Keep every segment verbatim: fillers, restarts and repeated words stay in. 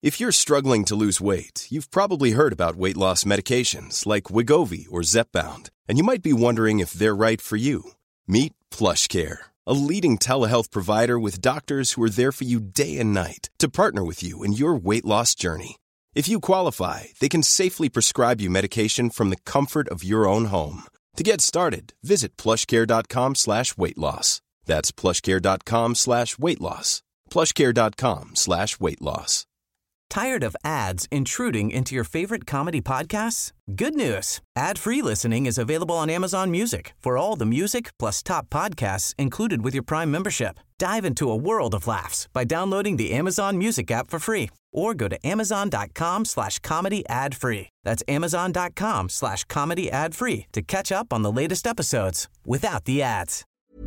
If you're struggling to lose weight, you've probably heard about weight loss medications like Wegovy or Zepbound, and you might be wondering if they're right for you. Meet PlushCare, a leading telehealth provider with doctors who are there for you day and night to partner with you in your weight loss journey. If you qualify, they can safely prescribe you medication from the comfort of your own home. To get started, visit plushcare.com slash weight loss. That's plushcare.com slash weight loss. plushcare.com slash weight loss. Tired of ads intruding into your favorite comedy podcasts? Good news. Ad-free listening is available on Amazon Music for all the music plus top podcasts included with your Prime membership. Dive into a world of laughs by downloading the Amazon Music app for free or go to amazon.com slash comedy ad-free. That's amazon.com slash comedy ad-free to catch up on the latest episodes without the ads.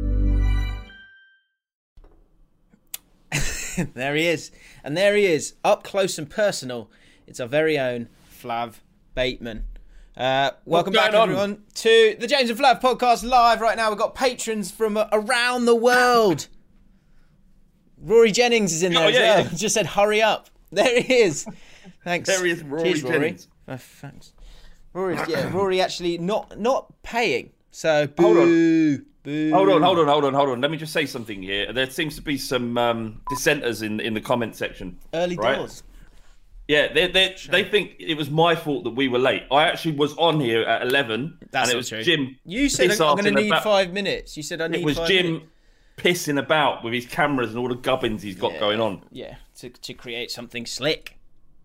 There he is. And there he is, up close and personal. It's our very own Flav Bateman. Uh, welcome back, on? everyone, to the James and Flav podcast live right now. We've got patrons from uh, around the world. Rory Jennings is in there oh, yeah, as well. Yeah. Just said, hurry up. There he is. Thanks. There he is, Rory Cheers, Jennings. Rory. Oh, thanks. Rory's, yeah, Rory actually not not paying. So, boo. Hold on. Boo. Hold on, hold on, hold on, hold on. Let me just say something here. There seems to be some um, dissenters in in the comment section. Early right? doors. Yeah, they they they think it was my fault that we were late. I actually was on here at eleven, That's and it was true. Jim. You said I'm going to need about... five minutes. You said I need. It was five Jim minutes. pissing about with his cameras and all the gubbins he's got yeah, going on. Yeah, to to create something slick.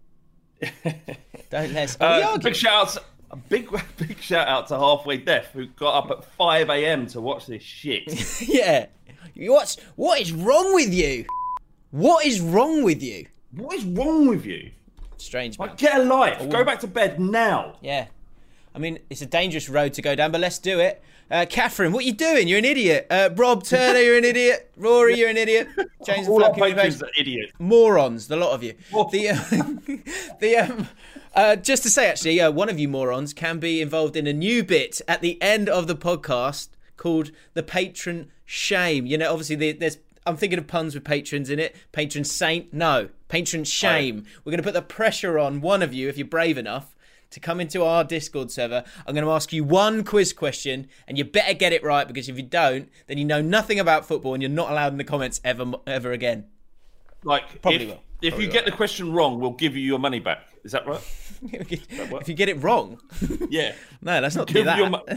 Don't let's. Uh, big shout out. A big, big shout out to Halfway Deaf, who got up at five a.m. to watch this shit. Yeah. What's, what is wrong with you? What is wrong with you? What is wrong with you? Strange, man. Like, get a life. Oh. Go back to bed now. Yeah. I mean, it's a dangerous road to go down, but let's do it. Uh, Catherine, what are you doing? You're an idiot. Uh, Rob Turner, you're an idiot. Rory, you're an idiot. James All and our patrons are idiots. Morons, the lot of you. Oh. The, uh, the um, uh, just to say, actually, uh, one of you morons can be involved in a new bit at the end of the podcast called the Patron Shame. You know, obviously, the, there's I'm thinking of puns with patrons in it. Patron Saint, no. Patron Shame. We're going to put the pressure on one of you, if you're brave enough, to come into our Discord server. I'm going to ask you one quiz question, and you better get it right, because if you don't, then you know nothing about football, and you're not allowed in the comments ever ever again. Like, Probably if, will. if Probably you will. get the question wrong, we'll give you your money back. Is that right? If you get it wrong? Yeah. No, let's not give do that. Your mo-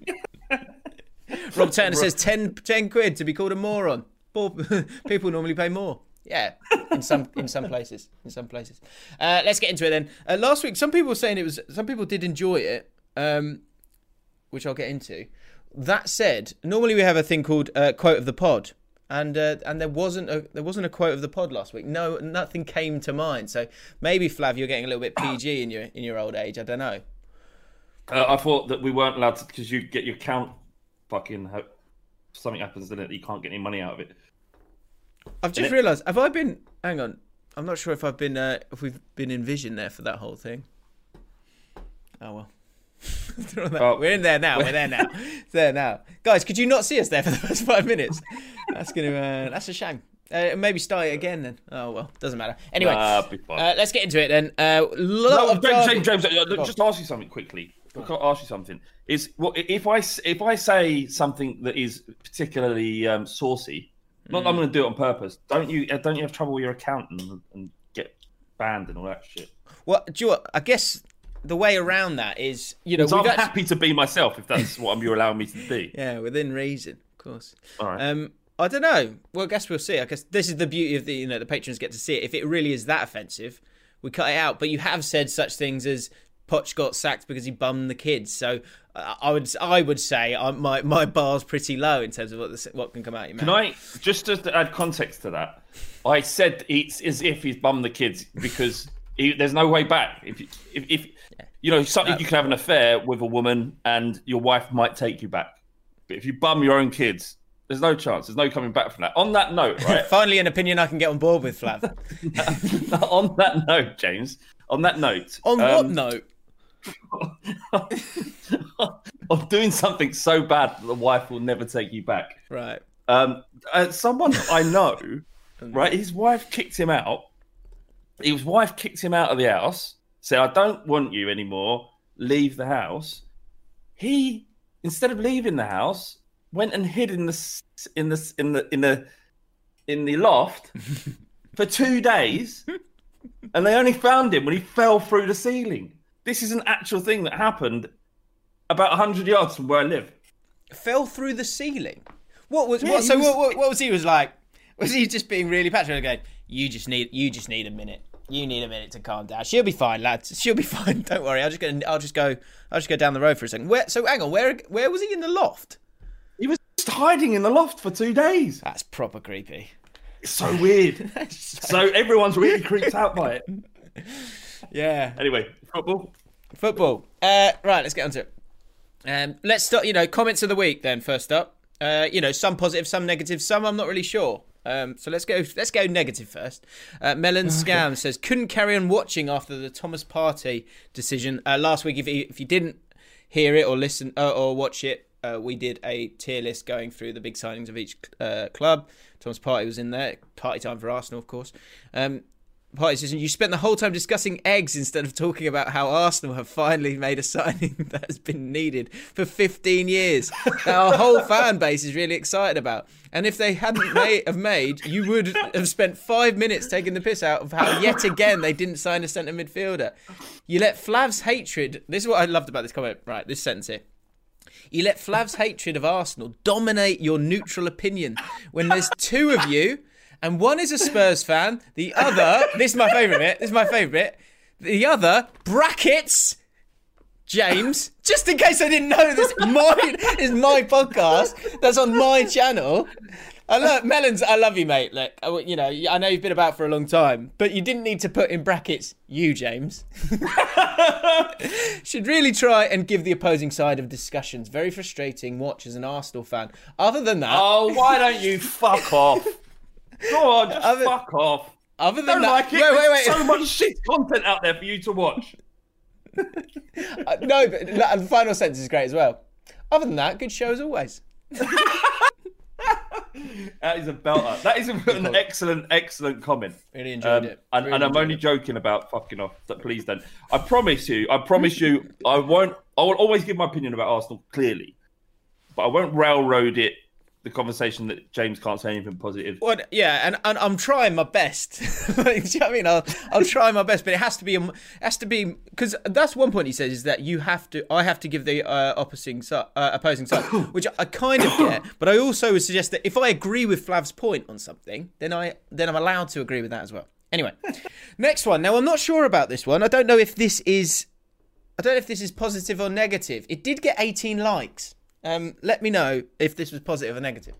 Rob Turner says ten, ten quid to be called a moron. People normally pay more. Yeah, in some in some places, in some places. Uh, let's get into it then. Uh, last week, some people were saying it was. Some people did enjoy it, um, which I'll get into. That said, normally we have a thing called uh, quote of the pod, and uh, and there wasn't a there wasn't a quote of the pod last week. No, nothing came to mind. So maybe Flav, you're getting a little bit P G in your in your old age. I don't know. Uh, I thought that we weren't allowed to, because you get your account fucking. Ho- something happens, then it you can't get any money out of it. I've just realised, have I been... Hang on. I'm not sure if I've been... Uh, if we've been in Vision there for that whole thing. Oh, well. oh, we're in there now. We're there now. It's there now. Guys, could you not see us there for the first five minutes? That's going to... Uh, that's a shame. Uh, maybe start it again then. Oh, well. Doesn't matter. Anyway, uh, uh, let's get into it then. Uh, no, James, James, James, uh, just ask you something quickly. I've got to ask you something. Is what if I if I say something that is particularly um, saucy? Not that I'm going to do it on purpose. Don't you? Don't you have trouble with your account and, and get banned and all that shit? Well, do you know what? I guess the way around that is, you know, so I'm actually... happy to be myself if that's what you're allowing me to be. Yeah, within reason, of course. All right. Um, I don't know. Well, I guess we'll see. I guess this is the beauty of the, you know, the patrons get to see it. If it really is that offensive, we cut it out. But you have said such things as Poch got sacked because he bummed the kids. So uh, I would I would say uh, my my bar's pretty low in terms of what the, what can come out of your mouth. Can I just to add context to that? I said it's as if he's bummed the kids because he, there's no way back. If if, if yeah. you know something, no. You can have an affair with a woman and your wife might take you back. But if you bum your own kids, there's no chance. There's no coming back from that. On that note, right? Finally, an opinion I can get on board with, Flav. On that note, James. On that note. On um, what note? Of doing something so bad that the wife will never take you back. Right. Um, uh, someone I know, right, his wife kicked him out his wife kicked him out of the house, said, I don't want you anymore, leave the house. He, instead of leaving the house, went and hid in the in the in the in the in the loft for two days, and they only found him when he fell through the ceiling. This is an actual thing that happened about a hundred yards from where I live. Fell through the ceiling. What was Yeah, what? he So was- what, what? What was he was like? Was he just being really patronising? Going, you just need you just need a minute. You need a minute to calm down. She'll be fine, lads. She'll be fine. Don't worry. I'll just go. I'll just go. I'll just go down the road for a second. Where? So hang on. Where? Where was he in the loft? He was just hiding in the loft for two days. That's proper creepy. It's so weird. So everyone's really creeped out by it. Yeah. Anyway, football. Football. Uh, right. Let's get onto it. Um, let's start. You know, comments of the week. Then first up. Uh, you know, some positive, some negative, some I'm not really sure. Um, so let's go. Let's go negative first. Uh, Melon Scam says couldn't carry on watching after the Thomas Partey decision uh, last week. If you, if you didn't hear it or listen uh, or watch it, uh, we did a tier list going through the big signings of each uh, club. Thomas Partey was in there. Party time for Arsenal, of course. Um, Partey says you spent the whole time discussing eggs instead of talking about how Arsenal have finally made a signing that has been needed for fifteen years. That our whole fan base is really excited about. And if they hadn't made, have made, you would have spent five minutes taking the piss out of how yet again they didn't sign a centre midfielder. You let Flav's hatred. This is what I loved about this comment. Right, this sentence here. You let Flav's hatred of Arsenal dominate your neutral opinion when there's two of you. And one is a Spurs fan, the other, this is my favourite bit, this is my favourite bit, the other, brackets, James, just in case I didn't know this, mine is my podcast, that's on my channel. I love, Melons, I love you, mate. Look, I, you know, I know you've been about for a long time, but you didn't need to put in brackets, you, James. Should really try and give the opposing side of discussions. Very frustrating watch as an Arsenal fan. Other than that... Oh, why don't you fuck off? Go on, just Other- fuck off. Other than Don't that... like it. Wait, wait, There's wait. so much shit content out there for you to watch. Uh, no, but the final sentence is great as well. Other than that, good show as always. That is a belter. That is a, an excellent, excellent comment. Really enjoyed Um, it. And, Really and I'm enjoyed only it. joking about fucking off. So please don't. I promise you. I promise you. I won't. I will always give my opinion about Arsenal clearly, but I won't railroad it. The conversation that James can't say anything positive. Well, yeah, and, and I'm trying my best. Like, do you know what I mean? I'll, I'll try my best, but it has to be, it has to be, because that's one point he says is that you have to, I have to give the uh, opposing si- uh, opposing side, which I kind of get, but I also would suggest that if I agree with Flav's point on something, then I then I'm allowed to agree with that as well. Anyway, next one. Now I'm not sure about this one. I don't know if this is, I don't know if this is positive or negative. It did get eighteen likes. Um, let me know if this was positive or negative.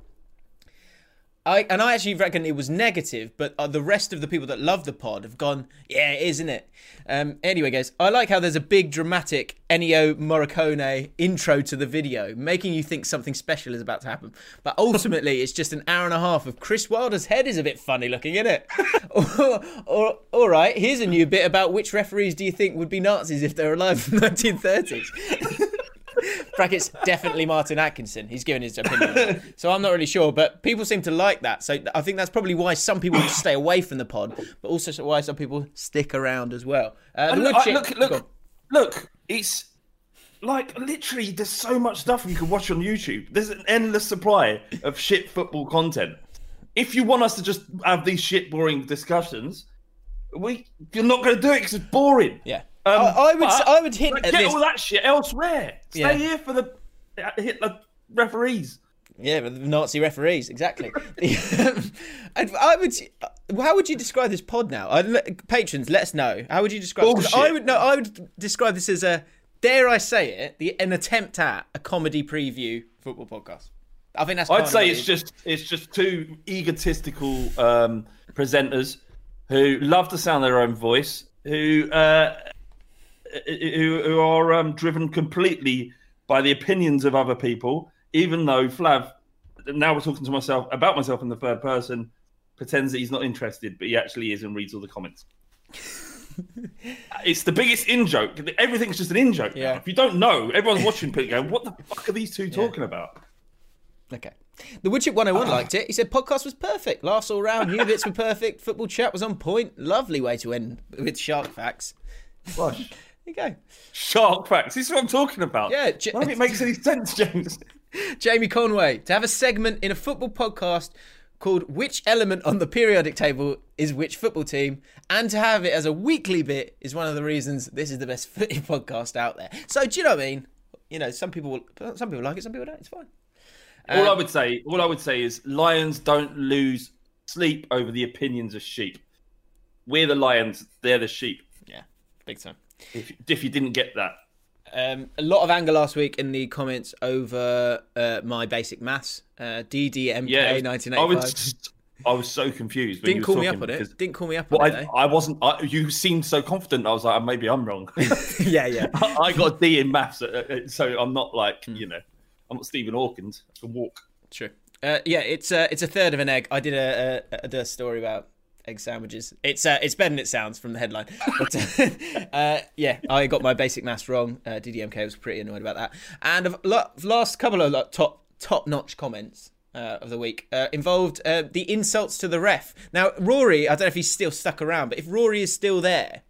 I and I actually reckon it was negative, but uh, the rest of the people that love the pod have gone, yeah, it is, isn't it? Um, anyway, guys, I like how there's a big dramatic Ennio Morricone intro to the video, making you think something special is about to happen. But ultimately, it's just an hour and a half of Chris Wilder's head is a bit funny looking, isn't it? or, or, all right, here's a new bit about which referees do you think would be Nazis if they were alive in the nineteen thirties. Brackets, definitely Martin Atkinson. He's given his opinion. So I'm not really sure, but people seem to like that. So I think that's probably why some people stay away from the pod, but also why some people stick around as well. Uh, the look, wood chip- look, go on. look, look, it's like literally there's so much stuff you can watch on YouTube. There's an endless supply of shit football content. If you want us to just have these shit boring discussions, we you're not going to do it because it's boring. Yeah. Um, I, I would but, I would hint like, at get this. all that shit elsewhere. Stay Yeah. here for the uh, Hitler referees. Yeah, but the Nazi referees, exactly. And I would. How would you describe this pod now? I'd, patrons, let us know. How would you describe? 'Cause Bullshit. I would no. I would describe this as a, dare I say it, the an attempt at a comedy preview football podcast. I think that's. kind I'd of say what it it's is. just it's just two egotistical um, presenters who love the sound of their own voice, who uh, who, who are um, driven completely by the opinions of other people. Even though Flav, now we're talking to myself about myself in the third person, pretends that he's not interested, but he actually is and reads all the comments. It's the biggest in joke. Everything's just an in joke. Yeah. If you don't know, everyone's watching, going, "What the fuck are these two talking about?" Okay. The Woodchip one oh one liked it. He said podcast was perfect. Laughs all round. New bits were perfect. Football chat was on point. Lovely way to end with shark facts. Gosh. There you go. Shark facts. This is what I'm talking about. Yeah. J- None of it makes any sense, James. Jamie Conway, to have a segment in a football podcast called Which Element on the Periodic Table is Which Football Team, and to have it as a weekly bit is one of the reasons this is the best footy podcast out there. So do you know what I mean? You know, some people will, some people like it, some people don't. It's fine. All Um, I would say, all I would say is lions don't lose sleep over the opinions of sheep. We're the lions, they're the sheep. Yeah, big time. If, if you didn't get that. Um, a lot of anger last week in the comments over uh, my basic maths. Uh, D D M K Yeah, nineteen I eighty-five. was, I was so confused. When Didn't you call were me up talking on because- it. Didn't call me up Well, on I, it. I wasn't. I, you seemed so confident. I was like, maybe I'm wrong. yeah, yeah. I, I got a D in maths, uh, so I'm not like you know, I'm not Stephen Hawkins. I can walk. True. Uh, yeah, it's uh, it's a third of an egg. I did a, a, a, a story about egg sandwiches. It's uh, it's better than it sounds from the headline. But uh, uh, yeah, I got my basic maths wrong. Uh, D D M K was pretty annoyed about that. And the last couple of like, top top notch comments uh, of the week uh, involved uh, the insults to the ref. Now Rory, I don't know if he's still stuck around, but if Rory is still there,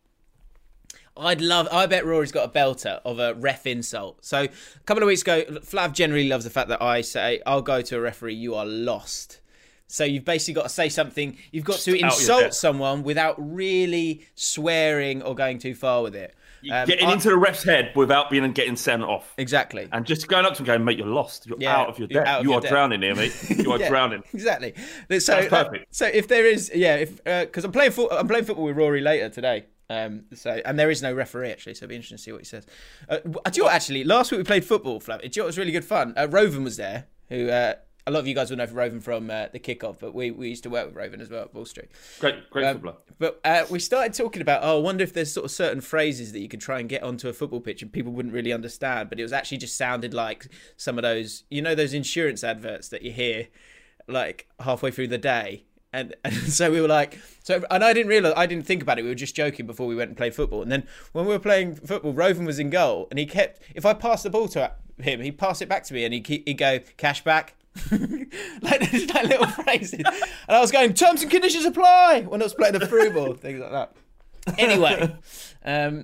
I'd love. I bet Rory's got a belter of a ref insult. So a couple of weeks ago, Flav generally loves the fact that I say, "I'll go to a referee. You are lost." So you've basically got to say something. You've got to insult someone without really swearing or going too far with it. Um, getting I, into the ref's head without being and getting sent off. Exactly. And just going up to him going, mate, you're lost. You're yeah, out of your depth. You are depth. drowning here, mate. You are yeah, drowning. Exactly. So, That's perfect. Uh, so if there is, yeah, if because uh, I'm playing fo- I'm playing football with Rory later today. Um, so and there is no referee actually, so it'll be interesting to see what he says. Uh, do you know what, actually, last week we played football, Flav. Do you know what was really good fun? Uh, Roven was there, who uh, a lot of you guys will know Roven from uh, the kickoff, but we, we used to work with Roven as well at Ball Street. Great, great um, footballer. But uh, we started talking about, oh, I wonder if there's sort of certain phrases that you could try and get onto a football pitch and people wouldn't really understand, but it was actually just sounded like some of those, you know, those insurance adverts that you hear like halfway through the day. And, and so we were like, so, and I didn't realize, I didn't think about it. We were just joking before we went and played football. And then when we were playing football, Roven was in goal, and he kept, if I passed the ball to him, he'd pass it back to me, and he'd, he'd go, cash back. like, just like little phrases. And I was going, terms and conditions apply when I was playing the through ball, things like that. Anyway, um,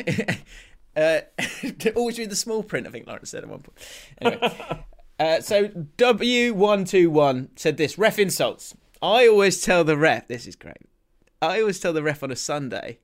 uh, always read the small print, I think Lawrence said at one point. Anyway, uh, so W one two one said this, ref insults. I always tell the ref, this is great, I always tell the ref on a Sunday,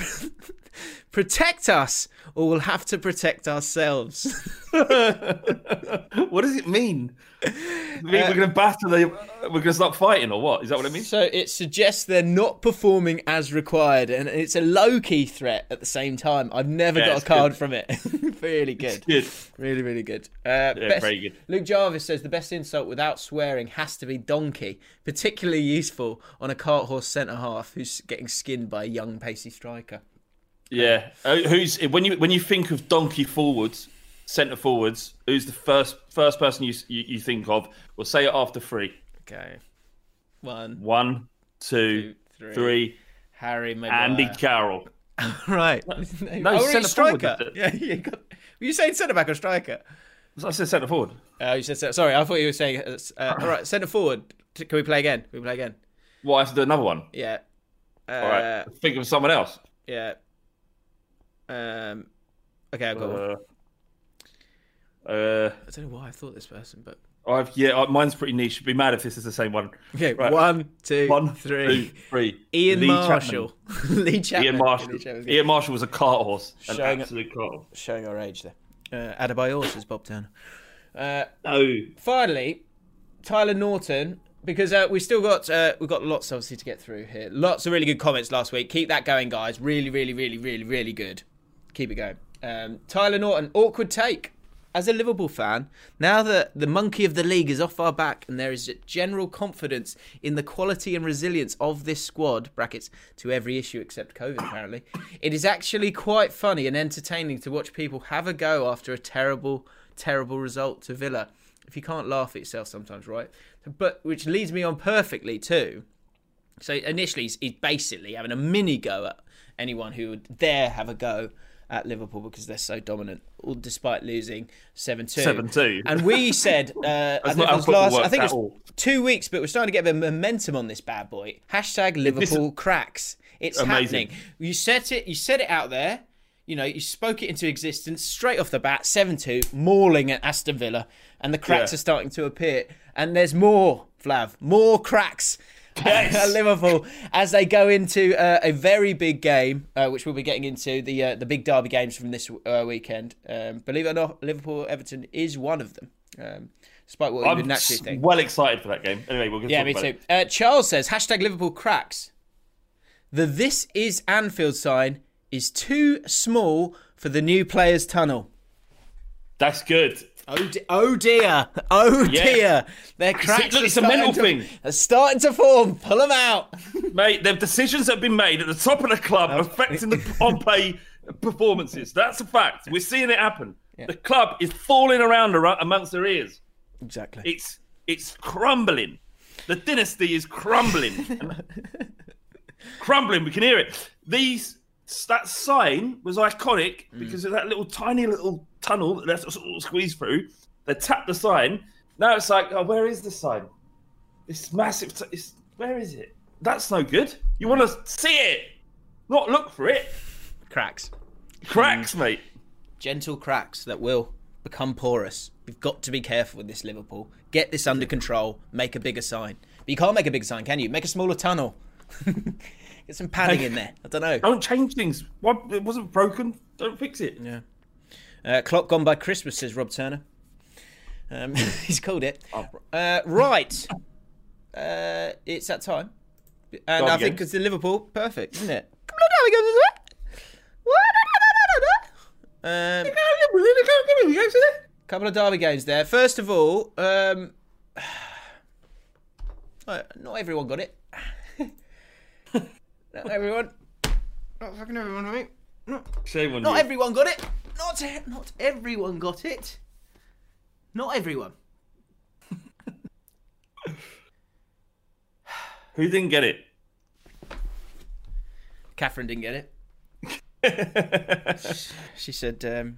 protect us or we'll have to protect ourselves. What does it mean? mean uh, we're going to batter the, we're going to start fighting or what? Is that what it means? So it suggests they're not performing as required, and it's a low-key threat at the same time. I've never yeah, got a card good. from it. Really good. It's good. Really, really good. Uh, yeah, best, very good. Luke Jarvis says the best insult without swearing has to be donkey, particularly useful on a cart horse centre-half who's getting skinned by a young, pacey striker. Yeah. Uh, who's when you when you think of donkey forwards, centre forwards, who's the first first person you, you you think of? We'll say it after three. Okay. One. One, two, two three. three. Harry Maguire. Andy Carroll. Right. No, no oh, centre striker. forward. Yeah, you got. Were you saying centre back or striker? I said centre forward. Oh, you said centre. Sorry, I thought you were saying. Uh, all right, centre forward. Can we play again? Can we play again? Well, I have to do another one. Yeah. Uh, all right. Think of someone else. Yeah. Um. Okay, I've got uh, one. Uh, I don't know why I thought this person, but I've yeah, mine's pretty niche. I'd be mad if this is the same one. Okay, right. one, two, one, three. two, three. Ian Lee Marshall. Lee Chapman. Ian Marshall. Ian Marshall was a cart horse. An showing, absolute cart horse. Showing our age there. Uh, Adebayor says Bob Turner. Uh, no. Finally, Tyler Norton. Because uh, we've still got uh, we've got lots obviously to get through here. Lots of really good comments last week. Keep that going, guys. Really, really, really, really, really good. Keep it going. Um, Tyler Norton, awkward take. As a Liverpool fan, now that the monkey of the league is off our back and there is general confidence in the quality and resilience of this squad, brackets, to every issue except COVID apparently, it is actually quite funny and entertaining to watch people have a go after a terrible, terrible result to Villa. If you can't laugh at yourself sometimes, right? But which leads me on perfectly too. So initially he's basically having a mini go at anyone who would dare have a go at Liverpool because they're so dominant, all despite losing seven two. seven two. And we said, uh, I, think it was last, I think it was two weeks, but we're starting to get a bit of momentum on this bad boy. Hashtag Liverpool this, cracks. It's amazing. happening. You set it, you set it out there. You know, you spoke it into existence straight off the bat, seven two, mauling at Aston Villa, and the cracks yeah. are starting to appear. And there's more, Flav, more cracks yes. at Liverpool as they go into uh, a very big game, uh, which we'll be getting into, the uh, the big derby games from this uh, weekend. Um, believe it or not, Liverpool-Everton is one of them, um, despite what we would naturally think. I'm well excited for that game. Anyway, we're going to yeah, talk me about too. it. Uh, Charles says, hashtag Liverpool cracks. The This Is Anfield sign is too small for the new players' tunnel. That's good. Oh, de- oh dear. Oh yeah. dear. Their cracks Look, it's a mental to, thing. Are starting to form. Pull them out. Mate, the decisions that have been made at the top of the club affecting the on-play performances. That's a fact. We're seeing it happen. Yeah. The club is falling around amongst their ears. Exactly. It's it's crumbling. The dynasty is crumbling. Crumbling, we can hear it. These that sign was iconic mm. because of that little tiny little tunnel that that's sort of squeezed through. They tapped the sign. Now it's like, oh, where is the sign? This massive. T- it's, where is it? That's no good. You want to see it, not look for it. Cracks, cracks, mm. mate. Gentle cracks that will become porous. We've got to be careful with this, Liverpool. Get this under control. Make a bigger sign. But you can't make a bigger sign, can you? Make a smaller tunnel. Get some padding hey, in there. I don't know. Don't change things. What, it wasn't broken. Don't fix it. Yeah. Uh, clock gone by Christmas, says Rob Turner. Um, he's called it. Oh. Uh, right. Uh, it's that time. And I think because the Liverpool, perfect, isn't it? Um, couple of derby games there. First of all, um, not everyone got it. Not everyone. Not fucking everyone, I mean. Not, Shame on not you. everyone got it. Not not everyone got it. Not everyone. Who didn't get it? Catherine didn't get it. she, she said... Um...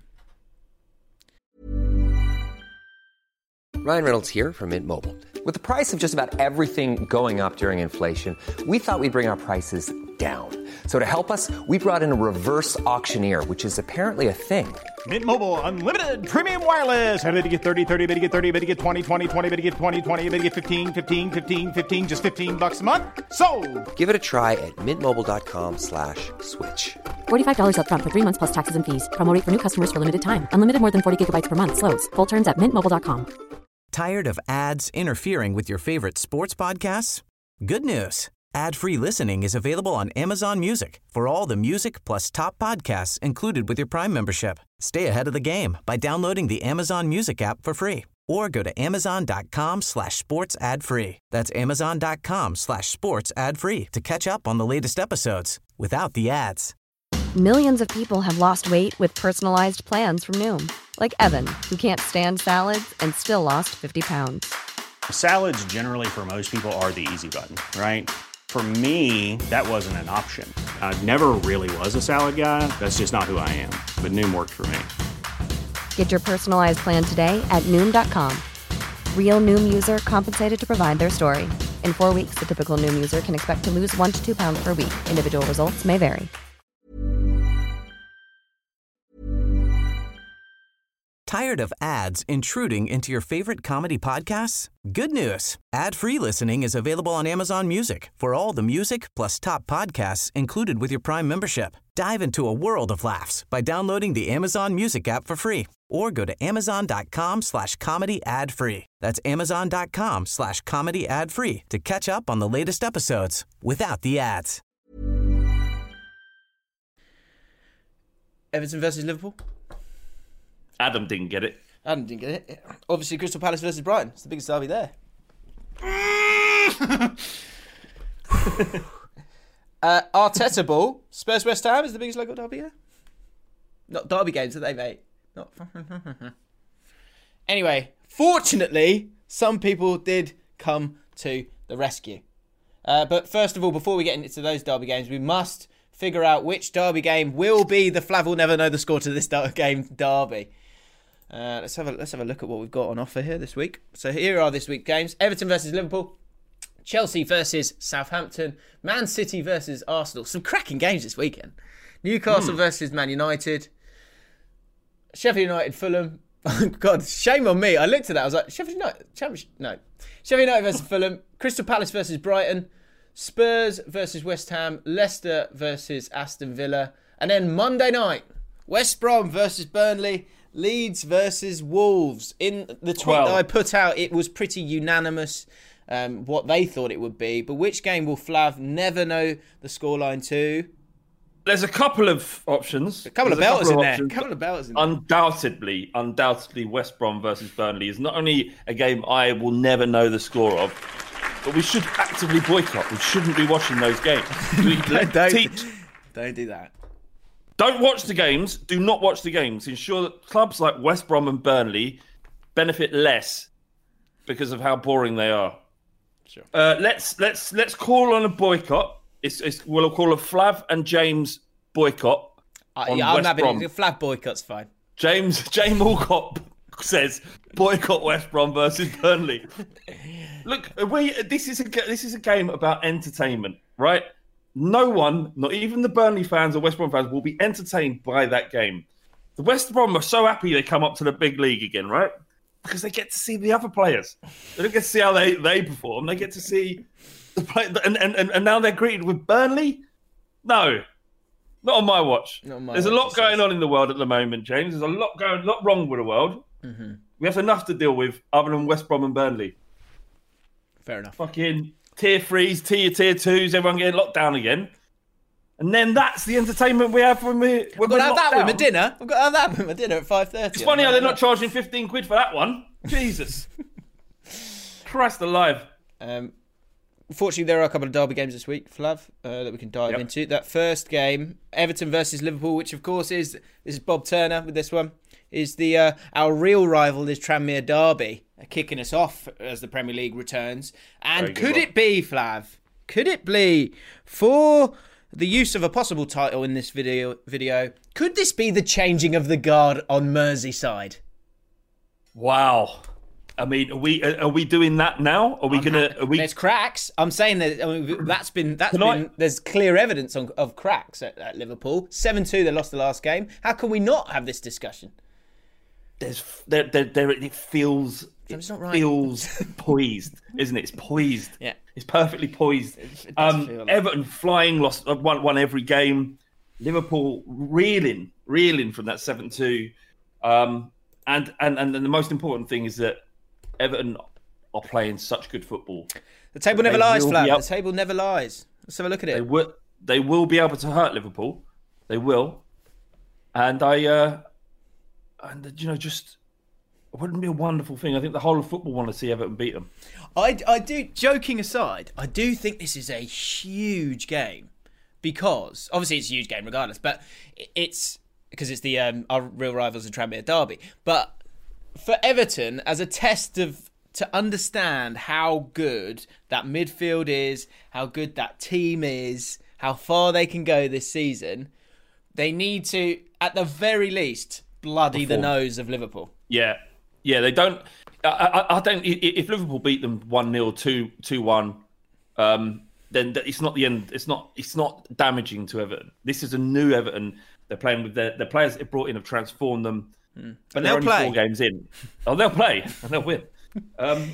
Ryan Reynolds here from Mint Mobile. With the price of just about everything going up during inflation, we thought we'd bring our prices down. So to help us, we brought in a reverse auctioneer, which is apparently a thing. Mint Mobile Unlimited Premium Wireless. How to get thirty, thirty, how to get thirty, how to get twenty, twenty, twenty, how to get twenty, twenty, how to get fifteen, fifteen, fifteen, fifteen, just fifteen bucks a month? Sold! Give it a try at mintmobile.com slash switch. forty-five dollars up front for three months plus taxes and fees. Promo rate for new customers for limited time. Unlimited more than forty gigabytes per month. Slows full terms at mint mobile dot com. Tired of ads interfering with your favorite sports podcasts? Good news. Ad-free listening is available on Amazon Music for all the music plus top podcasts included with your Prime membership. Stay ahead of the game by downloading the Amazon Music app for free or go to amazon.com slash sports ad free. That's amazon.com slash sports ad free to catch up on the latest episodes without the ads. Millions of people have lost weight with personalized plans from Noom. Like Evan, who can't stand salads and still lost fifty pounds. Salads generally for most people are the easy button, right? For me, that wasn't an option. I never really was a salad guy. That's just not who I am. But Noom worked for me. Get your personalized plan today at Noom dot com. Real Noom user compensated to provide their story. In four weeks, the typical Noom user can expect to lose one to two pounds per week. Individual results may vary. Tired of ads intruding into your favorite comedy podcasts? Good news. Ad-free listening is available on Amazon Music for all the music plus top podcasts included with your Prime membership. Dive into a world of laughs by downloading the Amazon Music app for free or go to amazon.com slash comedy ad free. That's amazon.com slash comedy ad free to catch up on the latest episodes without the ads. Everton versus Liverpool. Adam didn't get it. Adam didn't get it. Obviously, Crystal Palace versus Brighton. It's the biggest derby there. uh, Arteta ball. Spurs West Ham is the biggest local derby, yeah? Not derby games, are they, mate? Not. Anyway, fortunately, some people did come to the rescue. Uh, but first of all, before we get into those derby games, we must figure out which derby game will be the Flav will never know the score to this game derby. Uh, let's have a let's have a look at what we've got on offer here this week. So here are this week's games: Everton versus Liverpool, Chelsea versus Southampton, Man City versus Arsenal. Some cracking games this weekend. Newcastle mm. versus Man United, Sheffield United, Fulham. Oh, God, shame on me. I looked at that. I was like, Sheffield United, Championship? No. Sheffield United versus Fulham, Crystal Palace versus Brighton, Spurs versus West Ham, Leicester versus Aston Villa, and then Monday night, West Brom versus Burnley, Leeds versus Wolves. In the tweet well, that I put out, it was pretty unanimous um, what they thought it would be. But which game will Flav never know the scoreline to? There's a couple of options. A couple There's of belters in there. Options. A couple of belters in there. Undoubtedly, undoubtedly, West Brom versus Burnley is not only a game I will never know the score of, but we should actively boycott. We shouldn't be watching those games. We, don't, don't, teach, don't do that. Don't watch the games. Do not watch the games. Ensure that clubs like West Brom and Burnley benefit less because of how boring they are. Sure. Uh, let's let's let's call on a boycott. It's, it's we'll call a Flav and James boycott. Uh, yeah, I'm happy. Flav boycott's fine. James James Alcott says boycott West Brom versus Burnley. Look, we this is a this is a game about entertainment, right? No one, not even the Burnley fans or West Brom fans, will be entertained by that game. The West Brom are so happy they come up to the big league again, right? Because they get to see the other players. They don't get to see how they, they perform. They get to see the play, and, and and now they're greeted with Burnley. No, not on my watch. On my There's watch, a lot going on in the world at the moment, James. There's a lot going, a lot wrong with the world. Mm-hmm. We have enough to deal with other than West Brom and Burnley. Fair enough. Fucking tier threes, tier tier twos, everyone getting locked down again. And then that's the entertainment we have when we, when we're locked have that down. with my dinner. I've got to have that with my dinner at five thirty. It's funny how they're not charging fifteen quid for that one. Jesus. Christ alive. Um, Unfortunately, there are a couple of derby games this week, Flav, uh, that we can dive yep. into. That first game, Everton versus Liverpool, which of course is this is Bob Turner with this one, is the uh, our real rival is Tranmere Derby, uh, kicking us off as the Premier League returns. And could it be, Flav? Could it be for the use of a possible title in this video? Video, could this be the changing of the guard on Merseyside? Wow. I mean, are we are we doing that now? Are we I'm gonna? Are we... There's cracks. I'm saying that. I mean, that's been that's Can been. I... There's clear evidence on, of cracks at, at Liverpool. seven two, they lost the last game. How can we not have this discussion? There's there there, there it feels it not right. feels poised, isn't it? It's poised. Yeah, it's perfectly poised. It, it um, like... Everton flying, lost won won every game. Liverpool reeling, reeling from that seven two. Um, and and and the most important thing is that Everton are playing such good football. The table never lies, Flav. Able... The table never lies. Let's have a look at it. They will, they will be able to hurt Liverpool. They will. And I, uh, and you know, just it wouldn't be a wonderful thing. I think the whole of football want to see Everton beat them. I, I do. Joking aside, I do think this is a huge game because obviously it's a huge game regardless, but it's because it's the um, our real rivals in Tranmere Derby, but. For Everton, as a test of to understand how good that midfield is, how good that team is, how far they can go this season, they need to, at the very least, bloody Perform. the nose of Liverpool. Yeah, yeah, they don't. I, I, I don't. If Liverpool beat them one nil, two one, um, then it's not the end. It's not. It's not damaging to Everton. This is a new Everton. They're playing with their the players they brought in have transformed them. Mm. But they're only play. four games in. Oh, they'll play and they'll win. Um,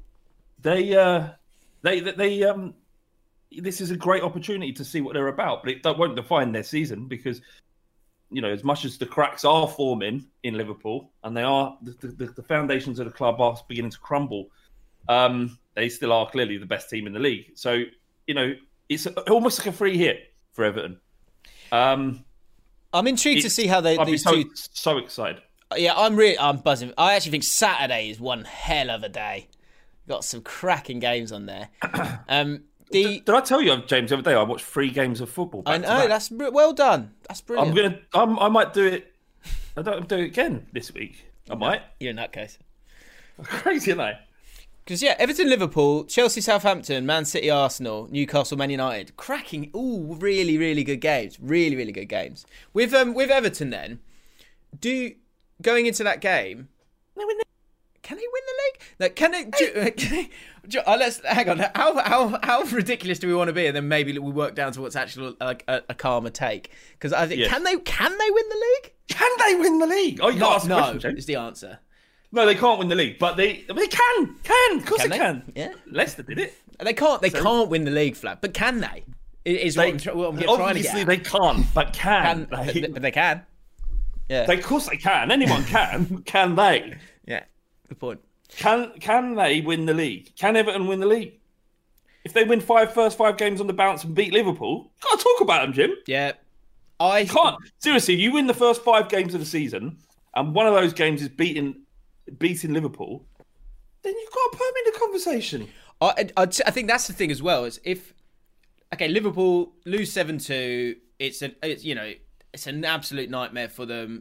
they, uh, they, they, um, this is a great opportunity to see what they're about, but it won't define their season because, you know, as much as the cracks are forming in Liverpool and they are the, the, the foundations of the club are beginning to crumble, um, they still are clearly the best team in the league. So, you know, it's almost like a free hit for Everton. Um, I'm intrigued to see how they. I'd these be so, two... so excited. Yeah, I'm really, I'm buzzing. I actually think Saturday is one hell of a day. Got some cracking games on there. Um, the... did, did I tell you, James, the other day I watched three games of football? I know, that's well done. That's brilliant. I'm gonna, I'm, I might do it. I don't do it again this week. I might. You're in that case. Crazy, aren't I? Because, yeah, Everton, Liverpool, Chelsea, Southampton, Man City, Arsenal, Newcastle, Man United. Cracking, all really, really good games. Really, really good games. With um, with Everton, then, do going into that game, can they win the league? Like, can they? Do, can they do, uh, let's hang on. How how how ridiculous do we want to be? And then maybe we work down to what's actually like a, a calmer take. Because I think, yes. can they can they win the league? Can they win the league? Oh, you no, ask no, question, is the answer. No, they can't win the league, but they they can, can, of course can they, they can. Yeah, Leicester did it. They can't. They so, can't win the league, Flat. But can they? Is they, what I'm, what I'm trying to get. Obviously, they can't, but can. can they? But they can. Yeah, they, of course they can. Anyone can. Can they? Yeah, good point. Can can they win the league? Can Everton win the league? If they win five first five games on the bounce and beat Liverpool, you can't talk about them, Jim. Yeah, I you can't. Seriously, you win the first five games of the season, and one of those games is beating beating Liverpool, then you've got to put them in the conversation. I, I, I think that's the thing as well. Is if okay, Liverpool lose seven two, it's an it's you know it's an absolute nightmare for them.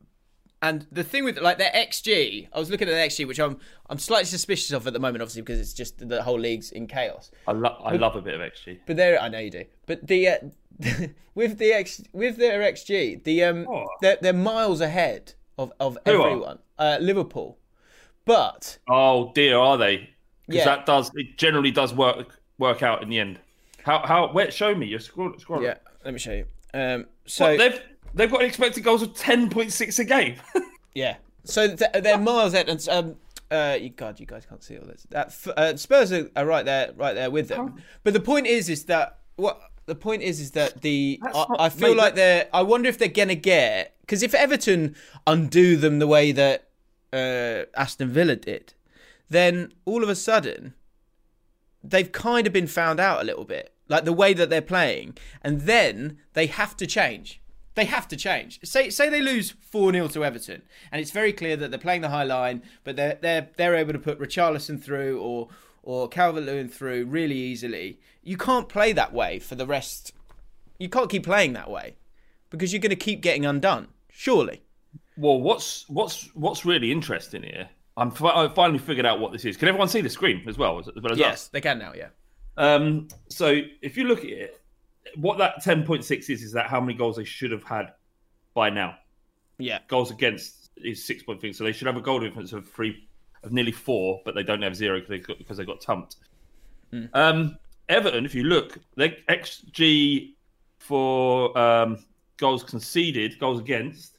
And the thing with like their X G, I was looking at their X G, which I'm I'm slightly suspicious of at the moment, obviously because it's just the whole league's in chaos. I love I but, love a bit of X G, but there I know you do. But the uh, with the X with their X G, the um oh. they're, they're miles ahead of of Who everyone. Uh, Liverpool, but oh dear, are they? Because yeah. that does it generally does work work out in the end. How how where show me you're scrolling. Scroll yeah, let me show you. Um, so what, they've. They've got expected goals of ten point six a game. Yeah. So they're miles ahead. And, um, uh, God, you guys can't see all this. That uh, Spurs are, are right there, right there with them. But the point is, is that what the point is, is that the I, not, I feel mate, like they're. I wonder if they're gonna get because if Everton undo them the way that uh, Aston Villa did, then all of a sudden they've kind of been found out a little bit, like the way that they're playing, and then they have to change. They have to change. Say say they lose four nil to Everton, and it's very clear that they're playing the high line, but they're they're they're able to put Richarlison through or or Calvert-Lewin through really easily. You can't play that way for the rest. You can't keep playing that way because you're going to keep getting undone. Surely. Well, what's what's what's really interesting here? I'm I finally figured out what this is. Can everyone see the screen as well? As well as yes, us? They can now. Yeah. Um. So if you look at it. What that ten point six is, is that how many goals they should have had by now. Yeah. Goals against is six point three. So they should have a goal difference of three, of nearly four, but they don't have zero because they got, because they got tumped. Mm. Um, Everton, if you look, their X G for um, goals conceded, goals against,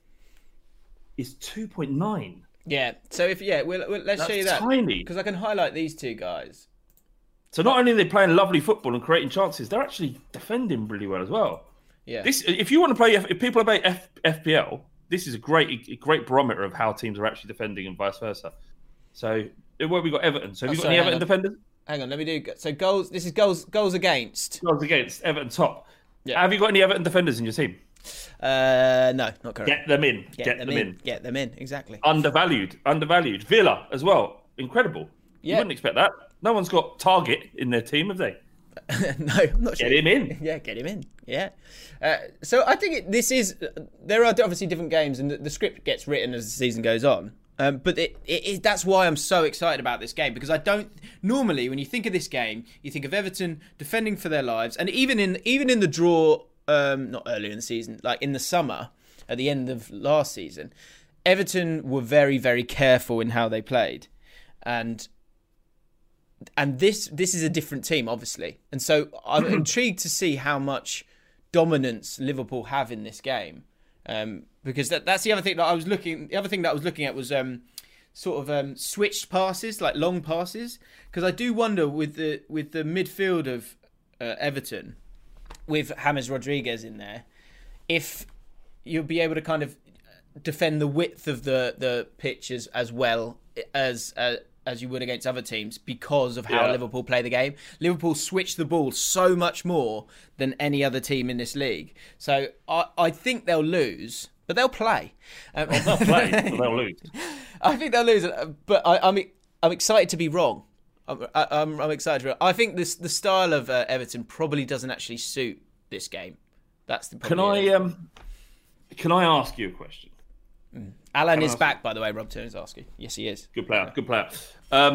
is two point nine. Yeah. So if, yeah, we'll, we'll, let's That's show you that. Tiny. Because I can highlight these two guys. So not only are they playing lovely football and creating chances, they're actually defending really well as well. Yeah. This, if you want to play, if people play F, FPL, this is a great, a great barometer of how teams are actually defending and vice versa. So where have we got Everton? So have oh, you got sorry, any Everton on. defenders? Hang on, let me do. So goals. This is goals. Goals against. Goals against Everton top. Yeah. Have you got any Everton defenders in your team? Uh, no, not currently. Get them in. Get, Get them, them in. in. Get them in. Exactly. Undervalued. Undervalued. Villa as well. Incredible. Yeah. You wouldn't expect that. No one's got Target in their team, have they? No, I'm not sure. Get him in. Yeah, get him in. Yeah. Uh, so I think it, this is. There are obviously different games, and the, the script gets written as the season goes on. Um, but it, it, it, that's why I'm so excited about this game, because I don't normally when you think of this game, you think of Everton defending for their lives, and even in even in the draw, um, not earlier in the season, like in the summer at the end of last season, Everton were very very careful in how they played, and. And this this is a different team, obviously. And so I'm intrigued to see how much dominance Liverpool have in this game. Um, because that, that's the other thing that I was looking the other thing that I was looking at was um, sort of um, switched passes, like long passes. Because I do wonder with the with the midfield of uh, Everton, with James Rodriguez in there, if you'll be able to kind of defend the width of the, the pitch as, as well as uh, as you would against other teams because of how yeah. Liverpool play the game. Liverpool switch the ball so much more than any other team in this league. So I, I think they'll lose, but they'll play. Um, well, they'll play, but they'll lose. I think they'll lose, but I, I'm I'm excited to be wrong. I'm I'm, I'm excited. To be wrong. I think this the style of uh, Everton probably doesn't actually suit this game. That's the. Can I um? Can I ask you a question? Mm. Alan is back, by the way. Rob Turner's asking. Yes, he is. Good player. Good player. Um,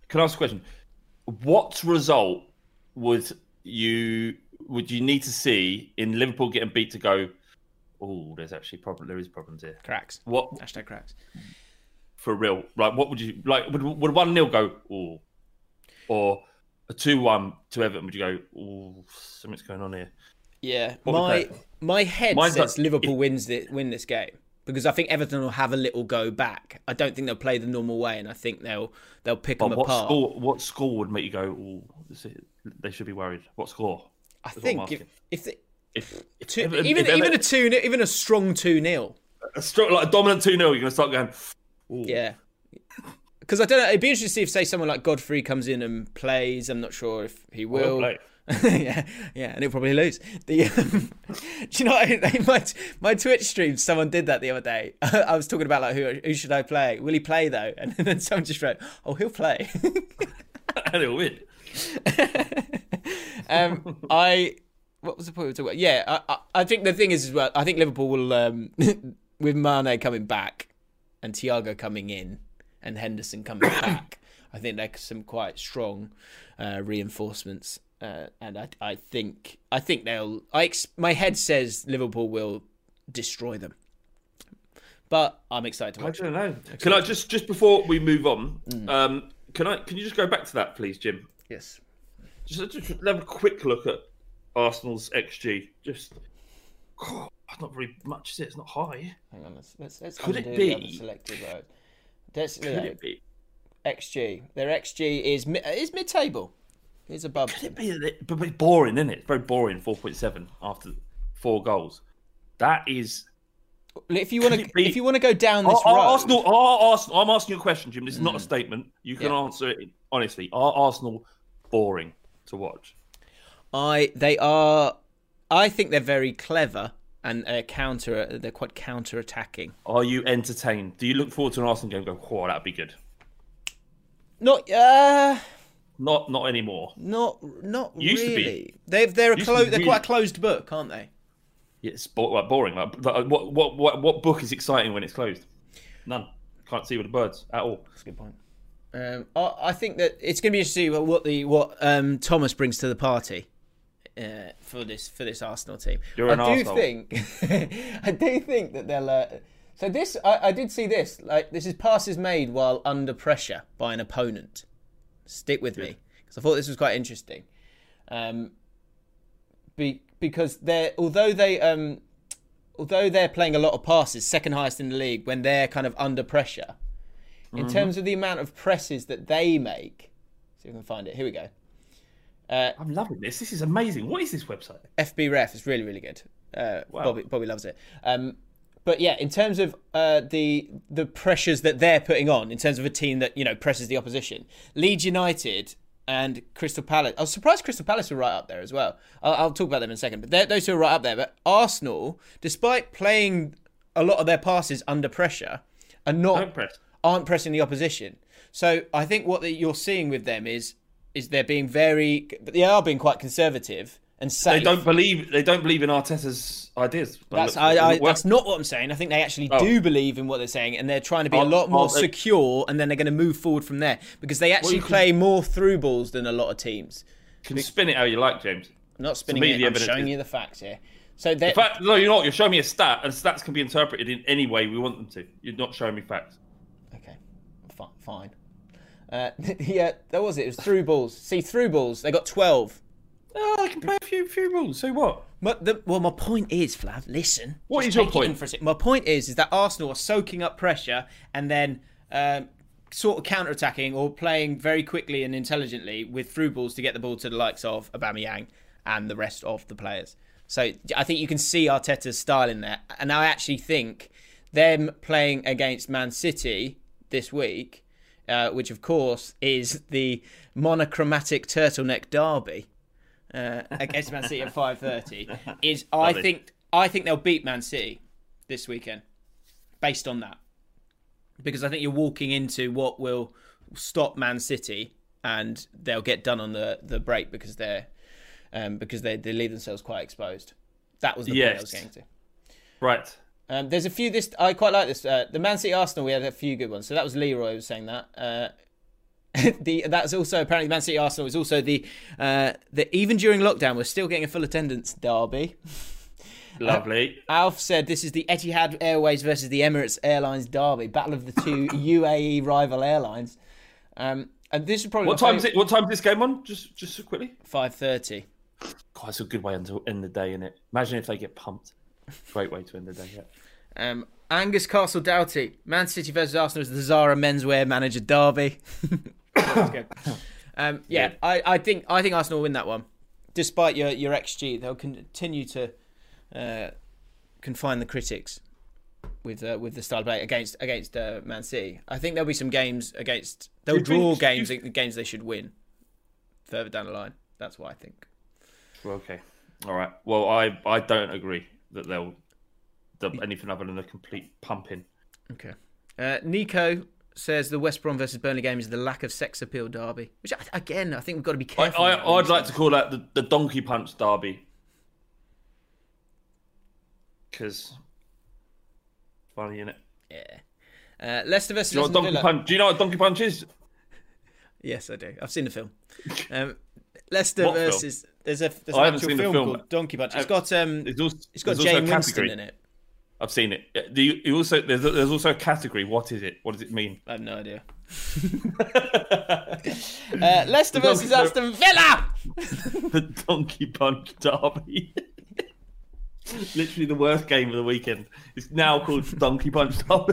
can I ask a question? What result would you would you need to see in Liverpool getting beat to go, oh, there's actually problem. There is problems here. Cracks. What? Hashtag cracks. For real. Like, what would you like? Would would one nil go, oh, or a two one to Everton? Would you go, oh, something's going on here? Yeah, What my my head Mine's says like- Liverpool if- wins the, win this game because I think Everton will have a little go back. I don't think they'll play the normal way, and I think they'll they'll pick But them what apart. score? What score would make you go, oh, this is- they should be worried? What score? I That's what I'm think if asking. if, the, If, if two, Everton- even if even Everton- a two even a strong two nil. a strong, like a dominant two nil, you're gonna start going, ooh. Yeah. Because I don't know, it'd be interesting to see if, say, someone like Godfrey comes in and plays. I'm not sure if he Well, he'll will. play. yeah, yeah, and he'll probably lose. The, um, do you know what, my my Twitch stream? Someone did that the other day. I was talking about like who who should I play? Will he play though? And then someone just wrote, "Oh, he'll play." And he'll win. um, I what was the point we were talking about? Yeah, I, I I think the thing is as well. I think Liverpool will um, with Mane coming back and Thiago coming in and Henderson coming back. I think there's some quite strong uh, reinforcements. Uh, and I, I think, I think they'll. I ex- my head says Liverpool will destroy them, but I'm excited to I watch. don't know. Can I just just before we move on? Um, can I? Can you just go back to that, please, Jim? Yes. Just, just have a quick look at Arsenal's X G. Just, oh, not very much. Is it? It's not high. Hang on. Let's let's, let's Could it undo the be- other selected rows. Let's, Could yeah, it be? X G. Their X G is mi- is mid table. It's above. Could it be? that- But it's boring, isn't it? It's very boring. Four point seven after four goals. That is. If you want Could to, it be- if you want to go down this Are, are road, Arsenal, are Arsenal, I'm asking you a question, Jim. This is not a statement. You can Yeah. answer it honestly. Are Arsenal boring to watch? I they are. I think they're very clever and uh, counter. They're quite counter attacking. Are you entertained? Do you look forward to an Arsenal game and go, oh, that'd be good? Not uh Not not anymore. not not Used to be. really. They've they're a Used to clo- be they're really- quite a closed book, aren't they? Yeah, it's bo- like boring. Like, like, what, what what what book is exciting when it's closed? None. Can't see with the birds at all. That's a good point. Um, I, I think that it's going to be interesting to see what the what um, Thomas brings to the party uh, for this for this Arsenal team. You're an I do arsehole. think I do think that they'll. Uh, so this I, I did see this like this is passes made while under pressure by an opponent. Stick with me because I thought this was quite interesting. Um, be, because they're although they um, although they're playing a lot of passes, second highest in the league when they're kind of under pressure. In Mm-hmm. terms of the amount of presses that they make, see if we can find it. Here we go. Uh, I'm loving this. This is amazing. What is this website? F B Ref is really, really good. Uh, Wow. Bobby, Bobby loves it. Um, but yeah, in terms of uh, the the pressures that they're putting on, in terms of a team that you know presses the opposition, Leeds United and Crystal Palace. I was surprised Crystal Palace were right up there as well. I'll, I'll talk about them in a second. But they're- those two are right up there. But Arsenal, despite playing a lot of their passes under pressure, are not Don't press. aren't pressing the opposition. So I think what you're seeing with them is is they're being very, they are being quite conservative and safe. They don't believe. They don't believe in Arteta's ideas. That's Look, I, I, well, that's not what I'm saying. I think they actually Oh. do believe in what they're saying, and they're trying to be a Are- lot more are they- secure, and then they're going to move forward from there because they actually you can- play more through balls than a lot of teams. can spin it how you like, James. I'm not spinning me, it. the I'm evidence showing is- you the facts here. So they In fact, no, you're not. You're showing me a stat, and stats can be interpreted in any way we want them to. You're not showing me facts. okay, fi- fine. Uh, yeah, that was it. It was through balls. See, through balls. They got twelve. Oh, I can play a few few rules. So what? But the, well, my point is, Flav, listen. What Just is your take it in point? for a sec. My point is, is that Arsenal are soaking up pressure and then um, sort of counter-attacking or playing very quickly and intelligently with through balls to get the ball to the likes of Aubameyang and the rest of the players. So I think you can see Arteta's style in there. And I actually think them playing against Man City this week, uh, which of course is the monochromatic turtleneck derby, uh, against Man City at five thirty, is I Lovely. think I think they'll beat Man City this weekend, based on that, because I think you're walking into what will stop Man City, and they'll get done on the, the break because they're um, because they they leave themselves quite exposed. That was the point I was Yes. getting to. Right. Um, there's a few. This I quite like this. Uh, the Man City Arsenal, we had a few good ones. So that was Leroy who was saying that. Uh, the that's also apparently Man City Arsenal is also the uh, the even during lockdown we're still getting a full attendance derby. Lovely. Uh, Alf said this is the Etihad Airways versus the Emirates Airlines derby, battle of the two U A E rival airlines. Um, and this is probably what time is it? What time is this game on? Just just quickly. Five thirty. God, it's a good way to end the day, isn't it? Imagine if they get pumped. Great way to end the day. Yeah. Um, Angus Castle Doughty, Man City versus Arsenal is the Zara menswear manager derby. That's good. Um, yeah, yeah. I, I think I think Arsenal will win that one, despite your your X G. They'll continue to uh, confine the critics with uh, with the style of play against against uh, Man City. I think there'll be some games against. They'll draw think, games you... games they should win further down the line. That's what I think. Well, okay, all right. Well, I I don't agree that they'll. Anything other than a complete pumping. Okay. Uh, Nico says the West Brom versus Burnley game is the lack of sex appeal derby. Which, again, I think we've got to be careful. I, I, I'd like to call that the, the donkey punch derby. Because funny, innit? Yeah. Uh, Leicester versus do you, know what Aston Villa. Punch, do you know what donkey punch is? Yes, I do. I've seen the film. Um, Leicester what versus... Film? There's a there's I an actual film, film called Donkey Punch. It's got um, it's, also, it's got Jane Winston in it. I've seen it. Do you, you also there's there's also a category. What is it? What does it mean? I have no idea. uh, Leicester versus Aston Villa. The Donkey Punch derby. Literally the worst game of the weekend. It's now called Donkey Punch derby.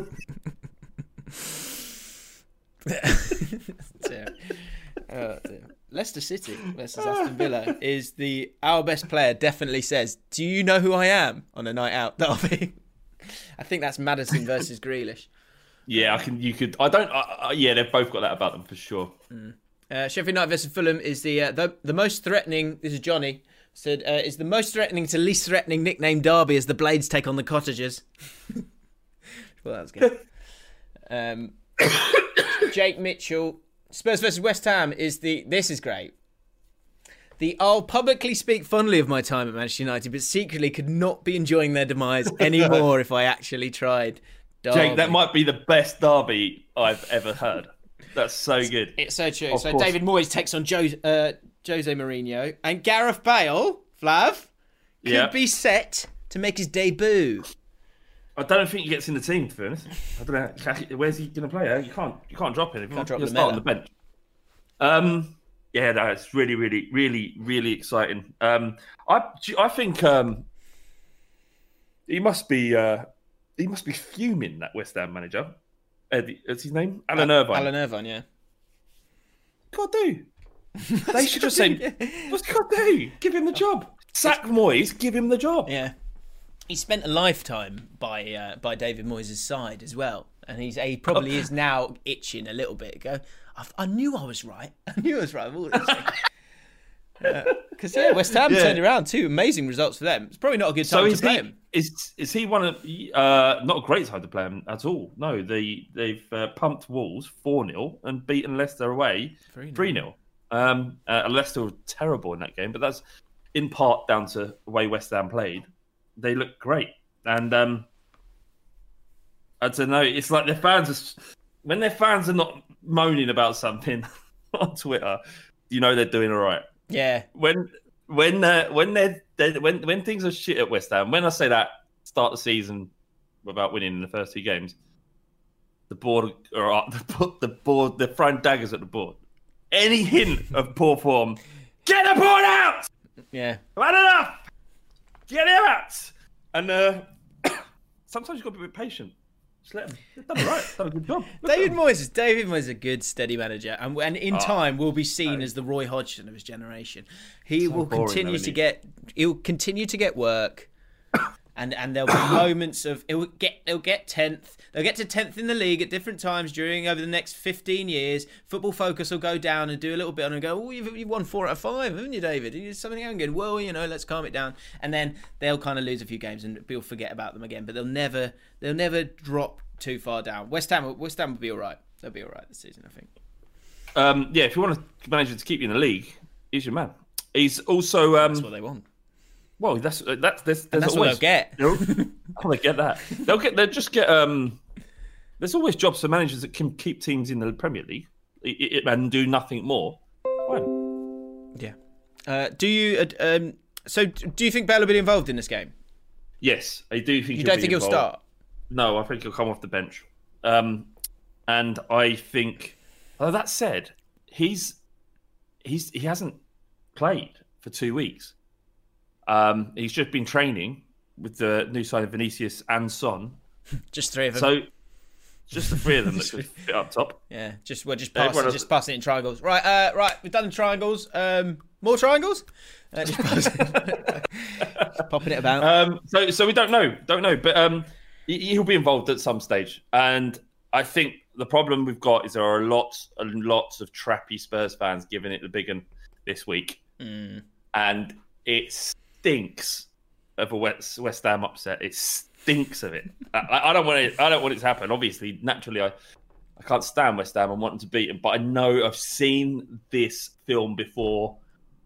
Oh, dear. Leicester City versus Aston Villa is the our best player definitely says, "Do you know who I am?" on a night out derby. I think that's Maddison versus Grealish. Yeah, I can. You could. I don't. I, I, yeah, they've both got that about them for sure. Mm. Uh, Sheffield United versus Fulham is the uh, the the most threatening. This is Johnny said uh, is the most threatening to least threatening nickname derby as the Blades take on the Cottagers. Well, that was good. um, Jake Mitchell. Spurs versus West Ham is the... This is great. The I'll publicly speak fondly of my time at Manchester United, but secretly could not be enjoying their demise anymore if I actually tried. Derby. Jake, that might be the best derby I've ever heard. That's so good. It's so true. Of so course. David Moyes takes on Joe, uh, Jose Mourinho, and Gareth Bale, Flav, could yeah. be set to make his debut. I don't think he gets in the team, to be honest. I don't know. Where's he going to play? You can't. You can't drop him. Can't drop He'll start on the bench. Um, yeah, no, it's really, really, really, really exciting. Um, I, I think um, he must be. Uh, he must be fuming, that West Ham manager. Eddie, what's his name? Alan Al- Irvine. Alan Irvine, yeah. God do. They should just say, "What's God do? Give him the job. Sack Moyes. Give him the job." Yeah. He spent a lifetime by uh, by David Moyes' side as well, and he's he probably is now itching a little bit. Go, I, I knew I was right. I knew I was right. Because uh, yeah, West Ham yeah. turned around two amazing results for them. It's probably not a good time so to play he, him. Is is he one of uh, not a great time to play him at all? No, they they've uh, pumped Wolves four nil and beaten Leicester away three nil. Um, uh, Leicester were terrible in that game, but that's in part down to the way West Ham played. They look great, and um, I don't know. It's like their fans are when their fans are not moaning about something on Twitter, you know they're doing all right. Yeah. When when uh, when they're, they're when when things are shit at West Ham, when I say that start the season without winning in the first two games, the board are up, the, the board they're throwing daggers at the board. Any hint of poor form, get the board out. Yeah. I've had enough. Get him out! And uh, sometimes you've got to be a bit patient. Just let him. They've done all right. They've done a good job. Look David Moyes is David Moyes is a good, steady manager, and, and in oh, time will be seen no. as the Roy Hodgson of his generation. He so will boring, continue to he? get. He'll continue to get work, and and there'll be moments of it will get. They'll get tenth. They'll get to tenth in the league at different times during over the next fifteen years. Football Focus will go down and do a little bit and go, oh, you've, you've won four out of five, haven't you, David? Is something going good? Well, you know, let's calm it down. And then they'll kind of lose a few games and people forget about them again. But they'll never, they'll never drop too far down. West Ham, West Ham will be all right. They'll be all right this season, I think. Um, yeah, if you want to manage to keep you in the league, he's your man. He's also um, that's what they want. Well, that's that's there's, there's that's always, what they'll get. Oh, they get that. They'll get. They'll just get. Um, there's always jobs for managers that can keep teams in the Premier League. and do nothing more, fine. Yeah. Uh, do you? Uh, um, so, do you think Bale will be involved in this game? Yes, I do think. You he'll don't be think involved. he'll start? No, I think he'll come off the bench. Um, and I think, uh, that said, he's he's he hasn't played for two weeks. Um, he's just been training with the new side of Vinicius and Son. Just three of them. So, just the three of them that could fit up top. Yeah, just we're just passing, Everyone just else- passing it in triangles. Right, uh, right, we've done the triangles. Um, more triangles. Uh, just, passing, just popping it about. Um, so, so we don't know, don't know, but um, he- he'll be involved at some stage. And I think the problem we've got is there are lots and lots of trappy Spurs fans giving it the big one this week, mm. and it stinks of a West West Ham upset. It stinks of it. I, I don't want it. I don't want it to happen. Obviously, naturally, I, I can't stand West Ham and want them to beat them. But I know I've seen this film before.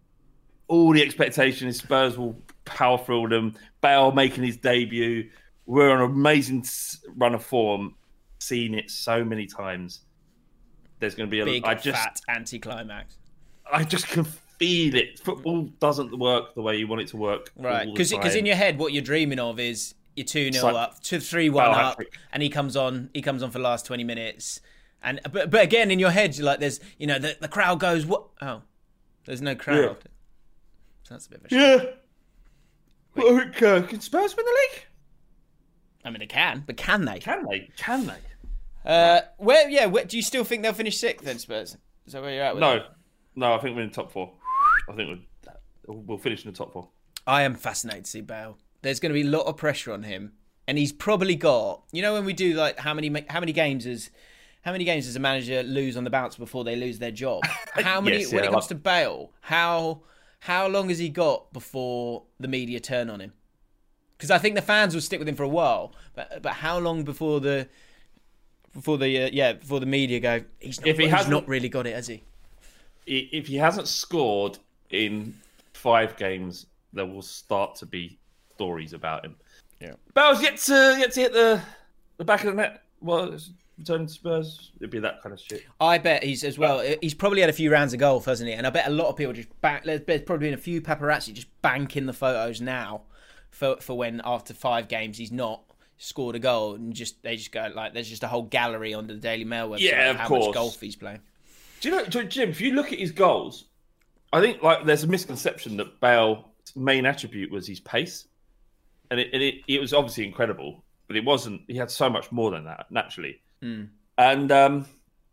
All the expectation is Spurs will power through them. Bale making his debut. We're on an amazing run of form. Seen it so many times. There's going to be a big I just, fat anticlimax. I just can feel it. Football doesn't work the way you want it to work. Right, because in your head, what you're dreaming of is you're two nil like up, two three one Bale up, hat-trick. and he comes on. He comes on for the last twenty minutes, and but but again in your head, you're like, there's you know the the crowd goes what? Oh, there's no crowd. Yeah. So that's a bit of a shame. Yeah. Well, I think, uh, can Spurs win the league? I mean, they can, but can they? Can they? Can they? Uh, where? Yeah. Where, do you still think they'll finish sixth then, Spurs? Is that where you're at with No. it? No, I think we're in the top four. I think we'll, we'll finish in the top four. I am fascinated to see Bale. There's going to be a lot of pressure on him, and he's probably got. You know, when we do like how many how many games is how many games does a manager lose on the bounce before they lose their job? How many Yes, when yeah, it comes like- to Bale? How how long has he got before the media turn on him? Because I think the fans will stick with him for a while, but but how long before the before the uh, yeah before the media go? He's not, If he he's hasn't- not really got it, has he? If he hasn't scored in five games, there will start to be stories about him. Yeah. Bale's yet to yet to hit the the back of the net. Well, returning to Spurs, it'd be that kind of shit. I bet he's as well. He's probably had a few rounds of golf, hasn't he? And I bet a lot of people just back. There's probably been a few paparazzi just banking the photos now for for when after five games he's not scored a goal, and just they just go like there's just a whole gallery on the Daily Mail website Yeah, of of how course. much golf he's playing. Do you know, Jim? If you look at his goals, I think like there's a misconception that Bale's main attribute was his pace, and it and it, it was obviously incredible, but it wasn't. He had so much more than that naturally. Mm. And um,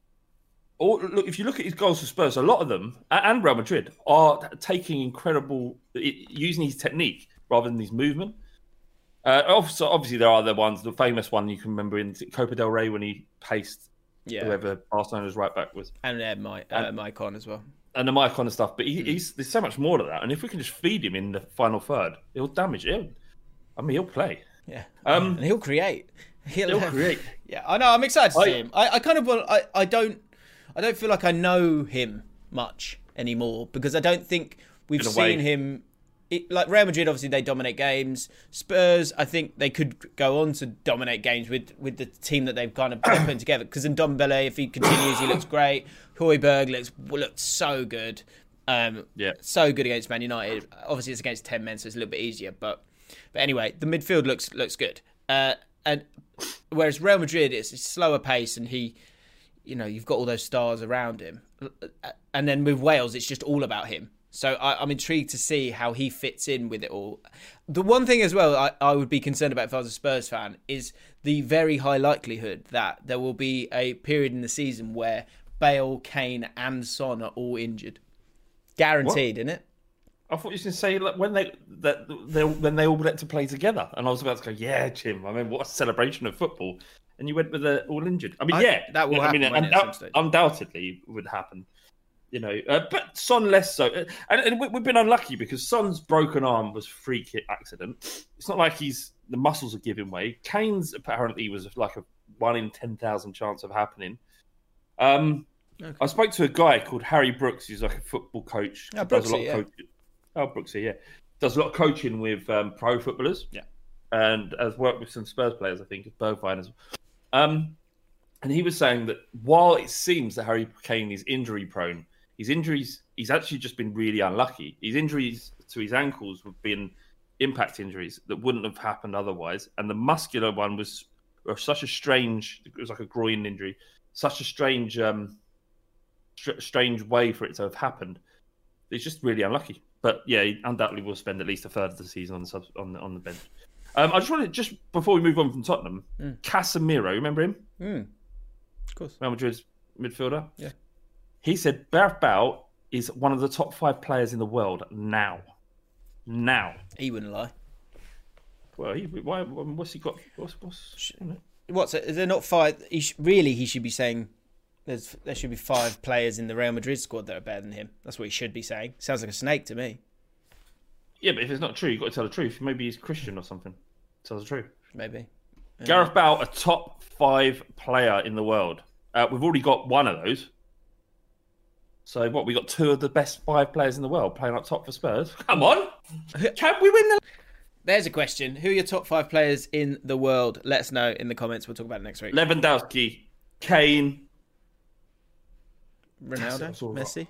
all, look, if you look at his goals for Spurs, a lot of them a- and Real Madrid are taking incredible, it, using his technique rather than his movement. Uh, obviously, obviously, there are the ones, the famous one you can remember in Copa del Rey when he paced Yeah, whoever Barcelona's right back was. and uh, my uh, Maicon as well. And the mic on and stuff, but he, he's there's so much more to that. And if we can just feed him in the final third, he'll damage it. He'll, I mean, he'll play. Yeah, Um, and he'll create. He'll, He'll create. Yeah, I know. I'm excited to I- see him. I, I kind of want. I, I don't. I don't feel like I know him much anymore because I don't think we've In a way. seen him. It, like Real Madrid, obviously they dominate games. Spurs, I think they could go on to dominate games with, with the team that they've kind of put together. Because Ndombele, if he continues, he looks great. Højbjerg looks looked so good. Um, Yeah. so good against Man United. Obviously, it's against ten men, so it's a little bit easier. But but anyway, the midfield looks looks good. Uh, and whereas Real Madrid, it's a slower pace, and he, you know, you've got all those stars around him. And then with Wales, it's just all about him. So I, I'm intrigued to see how he fits in with it all. The one thing as well I, I would be concerned about if I was a Spurs fan is the very high likelihood that there will be a period in the season where Bale, Kane and Son are all injured. Guaranteed, isn't it? I thought you were going to say like, when they that they when they all let to play together, and I was about to go, yeah, Jim. I mean, what a celebration of football! And you went with the all injured. I mean, I- yeah, that will I mean, happen, won't it, at some stage? undoubtedly would happen. You know, uh, but Son less so, uh, and, and we- we've been unlucky because Son's broken arm was free kick accident. It's not like he's the muscles are giving way. Kane's apparently was like a one in ten thousand chance of happening. Um, Okay. I spoke to a guy called Harry Brooks. He's like a football coach. Oh, does a Brooksy, lot yeah. of coaching. Oh, Brooksy, yeah, does a lot of coaching with um, pro footballers. Yeah. and has worked with some Spurs players, I think, as Bergwijn as well. Um, And he was saying that while it seems that Harry Kane is injury prone, his injuries, he's actually just been really unlucky. His injuries to his ankles have been impact injuries that wouldn't have happened otherwise. And the muscular one was such a strange, it was like a groin injury, such a strange, um, str- strange way for it to have happened. It's just really unlucky. But yeah, he undoubtedly will spend at least a third of the season on the sub- on the, on the bench. Um, I just wanted, just before we move on from Tottenham, mm. Casemiro, remember him? Mm. Of course. Real Madrid's midfielder? Yeah. He said Gareth Bale is one of the top five players in the world now. Now. He wouldn't lie. Well, he, why, what's he got? What's, what's, you know? What's it? Is there not five? He sh- really, he should be saying there's there should be five players in the Real Madrid squad that are better than him. That's what he should be saying. Sounds like a snake to me. Yeah, but if it's not true, you've got to tell the truth. Maybe he's Christian or something. Tell the truth. Maybe. Yeah. Gareth Bale, a top five player in the world. Uh, we've already got one of those. So what? We got two of the best five players in the world playing up top for Spurs. Come on, can we win the? There's a question. Who are your top five players in the world? Let us know in the comments. We'll talk about it next week. Lewandowski, Kane, Ronaldo, Messi.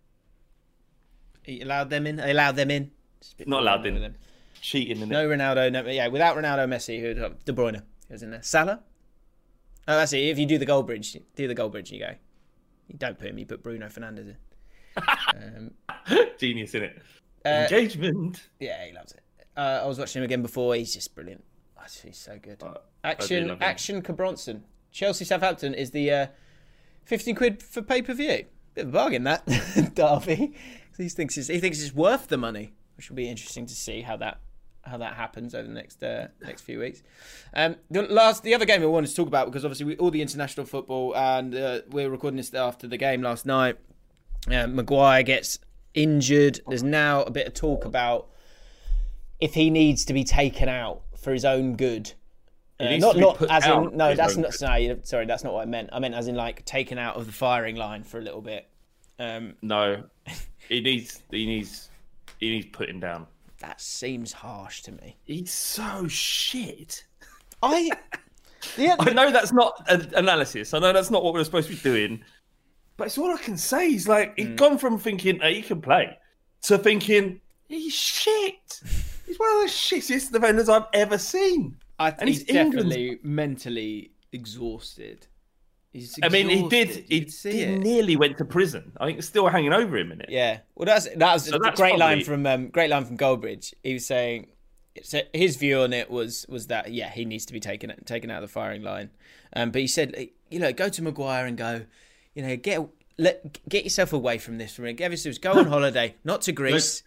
He allowed them in. They allowed them in. Not allowed in. Them. Cheating in no it. Ronaldo. No, yeah, without Ronaldo, Messi, who De Bruyne goes in there. Salah. Oh, that's it. If you do the goal bridge, do the goal bridge. You go. You don't put him. You put Bruno Fernandes in. Um, Genius, isn't it? Uh, Engagement. Yeah, he loves it. Uh, I was watching him again before. He's just brilliant. Oh, he's so good. Uh, action, Action Cabronson. Chelsea Southampton is the uh, fifteen quid for pay per view. Bit of a bargain that, Darby. He thinks it's, he thinks it's worth the money, which will be interesting to see how that how that happens over the next uh, next few weeks. Um, the last, the other game I wanted to talk about, because obviously we, all the international football, and uh, we're recording this after the game last night. Uh, Maguire gets injured. There's now a bit of talk about if he needs to be taken out for his own good. Uh, not not as in no, that's not no, sorry, that's not what I meant. I meant as in like taken out of the firing line for a little bit. Um, no, he needs he needs he needs putting down. That seems harsh to me. He's so shit. I yeah, I know that's not an analysis. I know that's not what we're supposed to be doing. But it's all I can say. He's like he's mm. gone from thinking hey, he can play to thinking he's shit. He's one of the shittest defenders I've ever seen. I think he's, he's definitely mentally exhausted. He's exhausted. I mean, he did. He, he nearly went to prison. I think it's still hanging over him in it. Yeah. Well, that's that was so a great probably... line from um, great line from Goldbridge. He was saying his view on it was was that yeah, he needs to be taken taken out of the firing line. Um, but he said, you know, go to Maguire and go, you know, get let get yourself away from this. From it. Go on holiday, not to Greece.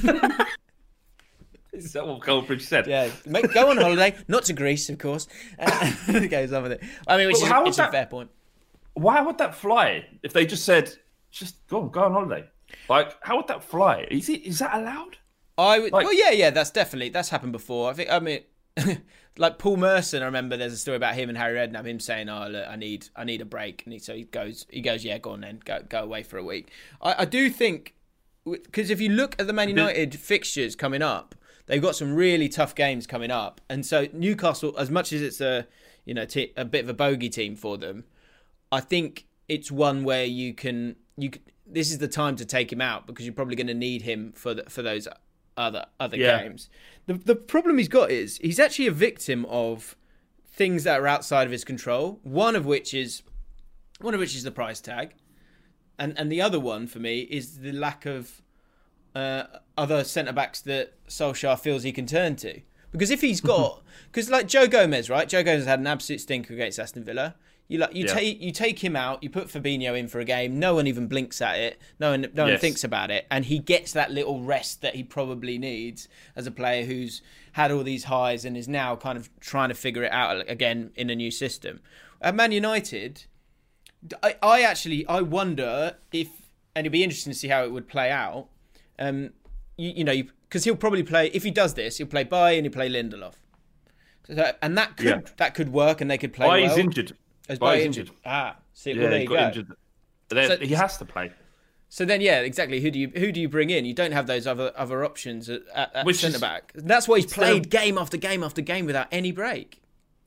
Is that what Goldbridge said? Yeah, make, go on holiday, not to Greece, of course. Uh, goes on with it. I mean, which is, it's that, a fair point. Why would that fly if they just said, just go on, go on holiday? Like, how would that fly? Is it? Is that allowed? I would. Like, well, yeah, yeah, that's definitely that's happened before. I think. I mean, like Paul Merson. I remember there's a story about him and Harry Redknapp. Him saying, "Oh, look, I need, I need a break," and he, so he goes, he goes, "Yeah, go on then, go, go away for a week." I, I do think because if you look at the Man United fixtures coming up. They've got some really tough games coming up, and so Newcastle, as much as it's a you know t- a bit of a bogey team for them, I think it's one where you can you can, this is the time to take him out because you're probably going to need him for the, for those other other yeah. games. The the problem he's got is he's actually a victim of things that are outside of his control. One of which is one of which is the price tag, and and the other one for me is the lack of. Uh, other centre-backs that Solskjaer feels he can turn to. Because if he's got... Because like Joe Gomez, right? Joe Gomez had an absolute stinker against Aston Villa. You like you yeah. take you take him out, you put Fabinho in for a game, no one even blinks at it, no one no yes. one thinks about it, and he gets that little rest that he probably needs as a player who's had all these highs and is now kind of trying to figure it out again in a new system. At Man United, I, I actually... I wonder if... And it'd be interesting to see how it would play out. Um, you, you know, because he'll probably play if he does this, he'll play Bailly and he'll play Lindelof, so, and that could yeah. that could work, and they could play. Bailly's well. injured. As Bailly's injured. injured. Ah, see, yeah, well, there he you got go. Injured. Then so, he has to play. So then, yeah, exactly. Who do you who do you bring in? You don't have those other other options at, at centre back. That's why he's played game after game after game without any break.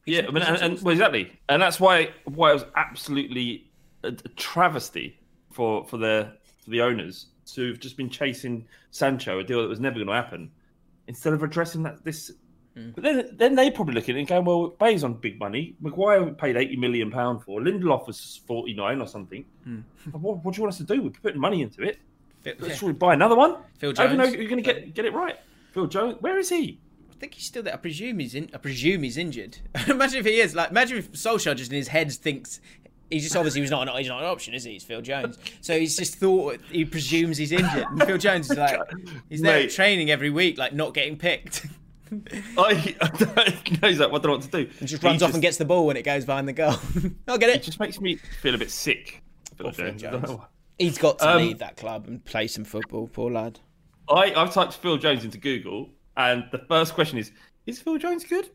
Yeah, I mean, and, and well, exactly, and that's why why it was absolutely a, a travesty for for the for the owners to have just been chasing Sancho, a deal that was never going to happen, instead of addressing that this. Mm. But then then they probably look at it and going, well, Bay's on big money. Maguire paid eighty million pound for. Lindelof was forty nine or something. Mm. What, what do you want us to do? We're putting money into it. Let's yeah. buy another one. Phil Jones. I don't know if you're going to get get it right. Phil Jones, where is he? I think he's still there. I presume he's in. I presume he's injured. Imagine if he is. Like, imagine if Solskjaer just in his head thinks he's just obviously he's not an, he's not an option, is he? He's Phil Jones. So he's just thought he presumes he's injured. And Phil Jones is like he's there Mate. training every week, like not getting picked. I, I don't know. He's like, I don't know what to do. He just runs he off just, and gets the ball when it goes behind the goal. I'll get it. It just makes me feel a bit sick. Phil Jones. Phil Jones. He's got to um, leave that club and play some football. Poor lad. I I've typed Phil Jones into Google, and the first question is. Is Phil Jones good?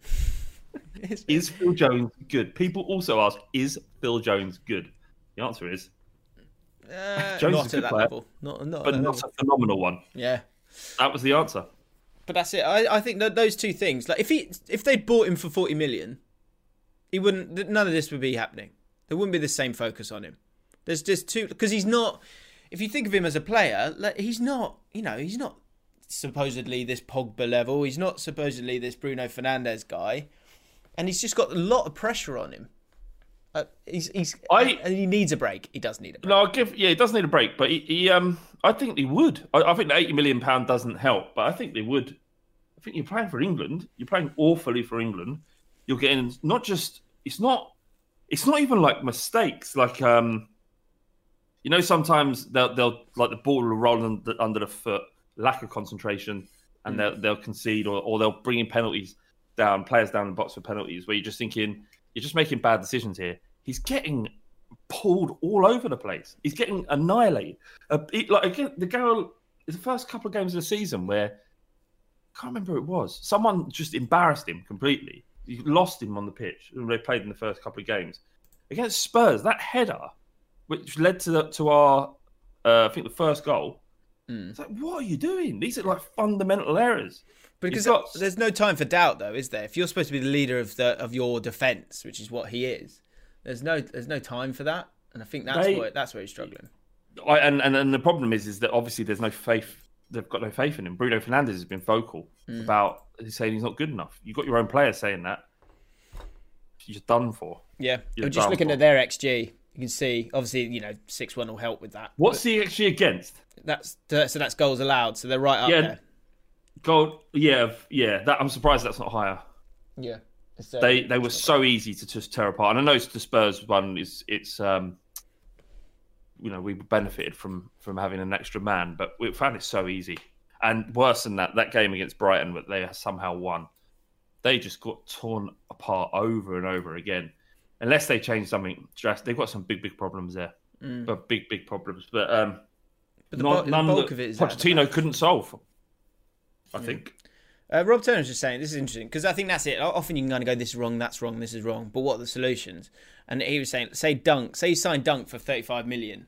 is, is Phil Jones good? People also ask, is Phil Jones good? The answer is, uh, Jones not is a good at that player, level. Not, not but not level. a phenomenal one. Yeah, that was the answer. But that's it. I, I think that those two things, like if he if they'd bought him for forty million, he wouldn't. None of this would be happening. There wouldn't be the same focus on him. There's just two because he's not. If you think of him as a player, like, he's not. You know, he's not. Supposedly this Pogba level. He's not supposedly this Bruno Fernandes guy, and he's just got a lot of pressure on him. Uh, he's he's I, and he needs a break. He does need a break. No, I'll give yeah, he does need a break, but he, he um I think he would. I, I think the eighty million pound doesn't help, but I think they would. I think you're playing for England. You're playing awfully for England. You're getting not just it's not it's not even like mistakes. Like um, you know, sometimes they'll they'll like the ball will roll under, under the foot. Lack of concentration, and mm. they'll, they'll concede, or, or they'll bring in penalties down, players down the box for penalties, where you're just thinking, you're just making bad decisions here. He's getting pulled all over the place. He's getting annihilated. Uh, he, like again, the goal is the first couple of games of the season where, I can't remember who it was, someone just embarrassed him completely. You lost him on the pitch when they played in the first couple of games. Against Spurs, that header, which led to the, to our, uh, I think the first goal, Mm. It's like, what are you doing? These are like fundamental errors. Because got... there's no time for doubt, though, is there? If you're supposed to be the leader of the of your defence, which is what he is, there's no there's no time for that, and I think that's they... what that's where he's struggling. I, and, and and the problem is is that obviously there's no faith. They've got no faith in him. Bruno Fernandes has been vocal mm. about saying he's not good enough. You've got your own players saying that. You're done for. Yeah, you're I'm just looking for. at their X G. You can see, obviously, you know, six one will help with that. What's the X G against? That's so that's goals allowed, so they're right up yeah, there. Goal, yeah, yeah. That I'm surprised that's not higher. Yeah, uh, they they were so bad. easy to just tear apart. And I know the Spurs one is it's um, you know, we benefited from from having an extra man, but we found it so easy. And worse than that, that game against Brighton, that they somehow won. They just got torn apart over and over again. Unless they change something drastic, they've got some big, big problems there. Mm. But big, big problems. But, um, but the, not, none the bulk that of it is Pochettino couldn't solve, I yeah. think. Uh, Rob Turner's just saying, this is interesting, because I think that's it. Often you can kind of go, this is wrong, that's wrong, this is wrong. But what are the solutions? And he was saying, say Dunk, say you sign Dunk for thirty-five million.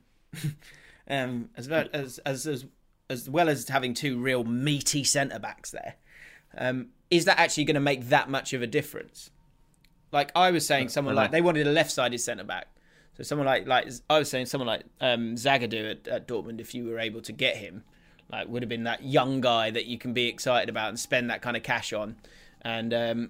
um, as, well, as, as, as, as well as having two real meaty centre-backs there. Um, is that actually going to make that much of a difference? Like I was saying, someone like they wanted a left-sided centre back, so someone like like I was saying, someone like um, Zagadou at, at Dortmund, if you were able to get him, like would have been that young guy that you can be excited about and spend that kind of cash on, and um,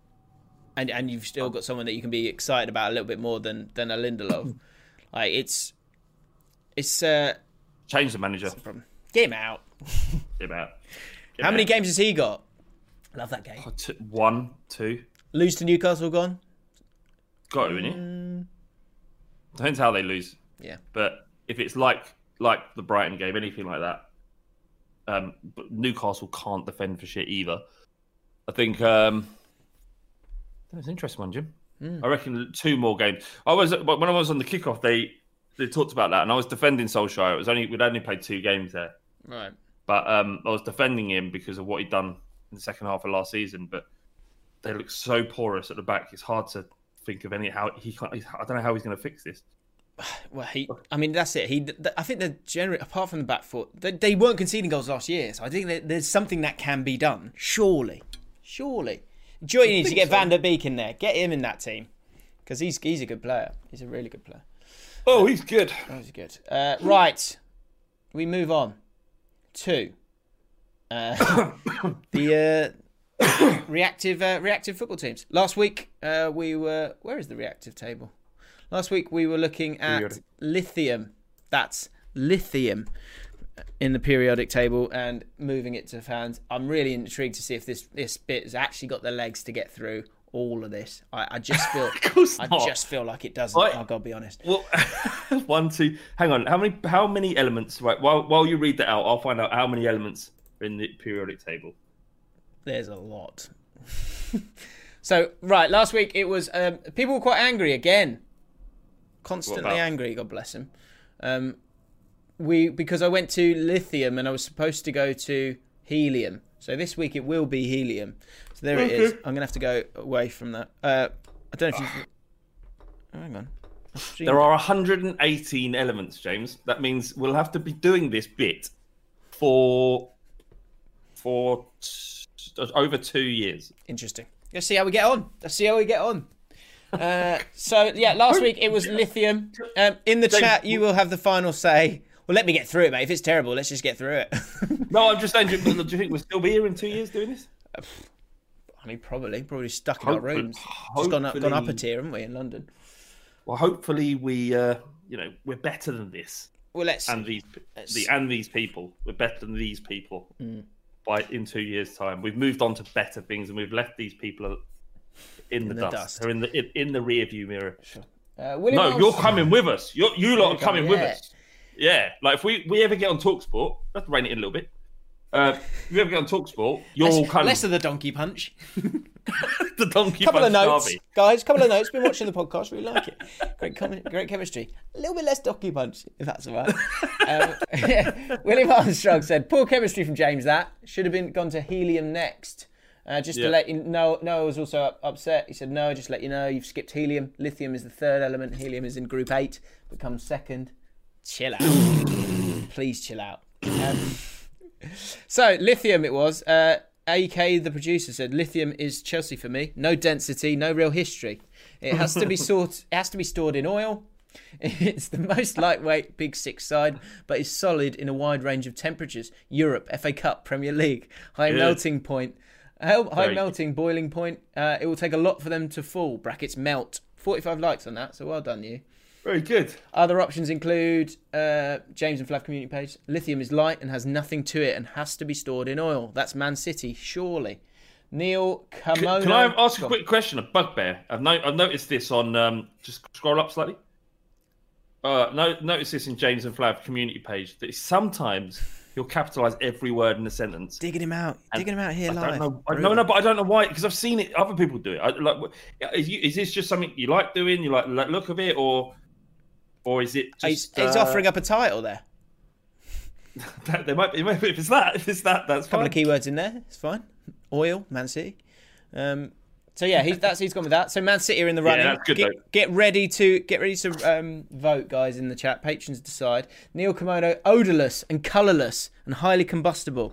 and and you've still got someone that you can be excited about a little bit more than than a Lindelof. Like it's it's uh, change the manager. Get him out. Get him out. Get How him many out. games has he got? Love that game. Oh, two, one, two. Lose to Newcastle, gone? Got to, innit? Mm. Depends how they lose. Yeah. But if it's like like the Brighton game, anything like that, um, but Newcastle can't defend for shit either. I think um, that's an interesting one, Jim. Mm. I reckon two more games. I was when I was on the kickoff, they they talked about that, and I was defending Solskjaer. It was only we'd only played two games there, right? But um, I was defending him because of what he'd done in the second half of last season, but. They look so porous at the back. It's hard to think of any how he can't. I don't know how he's going to fix this. Well, he. I mean, that's it. He. I think they're generally, apart from the back foot, they, they weren't conceding goals last year. So I think that there's something that can be done. Surely, surely. Joy, you need to get so. Van der Beek in there. Get him in that team because he's he's a good player. He's a really good player. Oh, he's good. Oh, he's good. Uh, right, we move on to uh, the uh, reactive uh, reactive football teams. Last week uh, we were. Where is the reactive table? Last week we were looking at periodic. lithium. That's lithium in the periodic table and moving it to fans. I'm really intrigued to see if this this bit has actually got the legs to get through all of this. I, I just feel I just feel like it doesn't. I, I've got to be honest. Well, one, two. Hang on. How many how many elements? Right. While while you read that out, I'll find out how many elements are in the periodic table. There's a lot. So right, last week it was um, people were quite angry again. Constantly angry. God bless him. Um, we because I went to lithium and I was supposed to go to helium. So this week it will be helium. So there it is. I'm gonna have to go away from that. Uh, I don't know if you. Oh, hang on. There are one hundred eighteen elements, James. That means we'll have to be doing this bit for for t- over two years. Interesting. Let's see how we get on. Let's see how we get on. Uh, so yeah, last week it was lithium. Um, in the chat, you will have the final say. Well, let me get through it, mate. If it's terrible, let's just get through it. No, I'm just saying. Do you, do you think we'll still be here in two years doing this? I mean, probably, probably stuck in hopefully, our rooms. Just gone up, gone up a tier, haven't we, in London? Well, hopefully we, uh, you know, we're better than this. Well, let's and these let's... the and these people. We're better than these people. Mm. By in two years' time, we've moved on to better things, and we've left these people in, in the, the dust. dust. They're in the in, in the rear view mirror. Sure. Uh, no, Miles... you're coming with us. You're, you lot are coming yeah. with us. Yeah, like if we, we ever get on TalkSport, let's rein it in a little bit. Uh, if we ever get on TalkSport, you're less, all kind less of of the donkey punch. The donkey couple punch. Couple of notes, Derby. guys. Couple of notes. Been watching the podcast. Really like it. Great, com- great chemistry. A little bit less donkey punch, if that's all right. um, yeah. William Armstrong said, "Poor chemistry from James. That should have been gone to helium next." Uh, just yeah. to let you know, Noah was also up, upset. He said, "No, just let you know, you've skipped helium. Lithium is the third element. Helium is in group eight. Becomes second. Chill out, please chill out." Um, so lithium, it was. Uh, A K, the producer, said lithium is Chelsea for me. No density, no real history. It has to be sort. It has to be stored in oil. It's the most lightweight Big Six side, but is solid in a wide range of temperatures. Europe, F A Cup, Premier League, high yeah. melting point, high Very melting good. boiling point. Uh, it will take a lot for them to fall. Brackets melt. forty-five likes on that, so well done you. Very good. Other options include uh, James and Flav community page. Lithium is light and has nothing to it and has to be stored in oil. That's Man City, surely. Neil Kamono. Can, can I ask a quick question? A bugbear. I've, no, I've noticed this on. Um, just scroll up slightly. Uh, no, notice this in James and Flav community page that sometimes he'll capitalise every word in a sentence. Digging him out, digging him out here I live. Don't know, I, no, no, but I don't know why because I've seen it. Other people do it. I, like, is, you, is this just something you like doing? You like the look of it, or? Or is it just... He's, he's uh, offering up a title there. that, there might be, if it's that, if it's that, that's a couple fine. of keywords in there, it's fine. Oil, Man City. Um, so yeah, he's that's he's gone with that. So Man City are in the running. Yeah, that's good, get, get ready to get ready to um, vote, guys, in the chat. Patrons decide. Neil Komodo, odorless and colourless and highly combustible.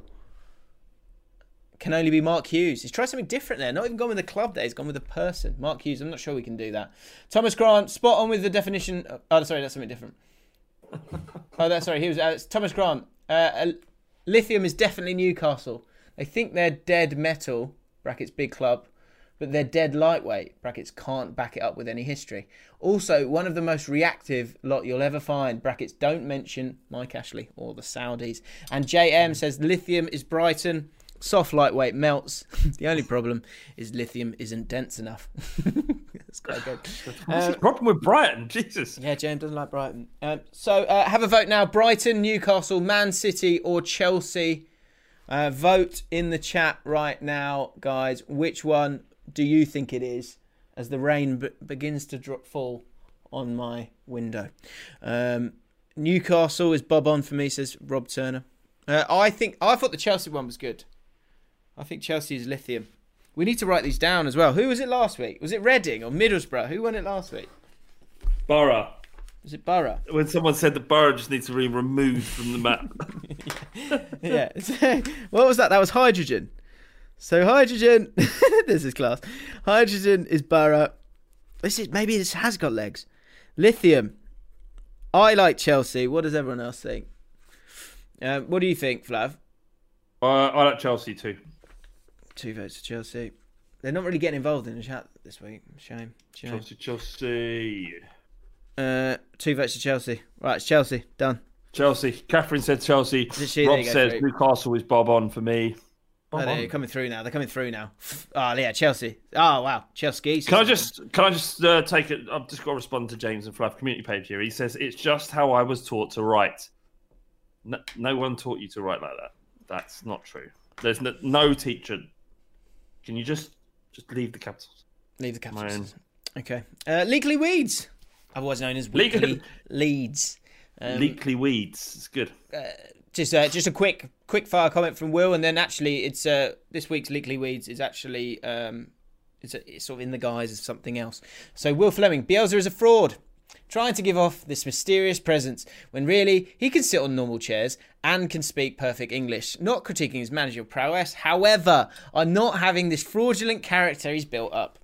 Can only be Mark Hughes. He's tried something different there. Not even gone with the club there. He's gone with a person. Mark Hughes, I'm not sure we can do that. Thomas Grant, spot on with the definition. Of, oh, sorry, that's something different. oh, that's sorry. He was uh, Thomas Grant. Uh, lithium is definitely Newcastle. They think they're dead metal, brackets big club, but they're dead lightweight, brackets can't back it up with any history. Also, one of the most reactive lot you'll ever find, brackets don't mention Mike Ashley or the Saudis. And J M says lithium is Brighton. Soft, lightweight, melts. The only problem is lithium isn't dense enough. That's quite good. What's uh, the problem with Brighton? Jesus. Yeah, James doesn't like Brighton. Um, so uh, have a vote now. Brighton, Newcastle, Man City or Chelsea. Uh, vote in the chat right now, guys. Which one do you think it is as the rain b- begins to drop, fall on my window? Um, Newcastle is bob on for me, says Rob Turner. Uh, I think I thought the Chelsea one was good. I think Chelsea is lithium. We need to write these down as well. Who was it last week? Was it Reading or Middlesbrough? Who won it last week? Borough. Was it Borough? When someone said the Borough just needs to be removed from the map. yeah. yeah. What was that? That was hydrogen. So hydrogen, this is class. Hydrogen is Borough. This is maybe this has got legs. Lithium. I like Chelsea. What does everyone else think? Um, what do you think, Flav? Uh, I like Chelsea too. Two votes for Chelsea. They're not really getting involved in the chat this week. Shame. Shame. Chelsea, Chelsea. Uh, two votes for Chelsea. Right, it's Chelsea. Done. Chelsea. Catherine said Chelsea. She? Rob says through. Newcastle is Bob on for me. Oh, they're coming through now. They're coming through now. Oh, yeah, Chelsea. Oh, wow. Chelsea. Can I just can I just uh, take it? I've just got to respond to James and Flav community page here. He says, it's just how I was taught to write. No, no one taught you to write like that. That's not true. There's no, no teacher. Can you just just leave the capitals? Leave the capitals. Okay. Uh, Leakley Weeds, otherwise known as Weekly Leeds. Um, Leakley Weeds. It's good. Uh, Just, uh, just a quick, quick fire comment from Will, and then actually, it's uh, this week's Leakley Weeds is actually um, it's, a, it's sort of in the guise of something else. So Will Fleming, Bielsa is a fraud, trying to give off this mysterious presence when really he can sit on normal chairs and can speak perfect English. Not critiquing his managerial prowess, however, I'm not having this fraudulent character he's built up.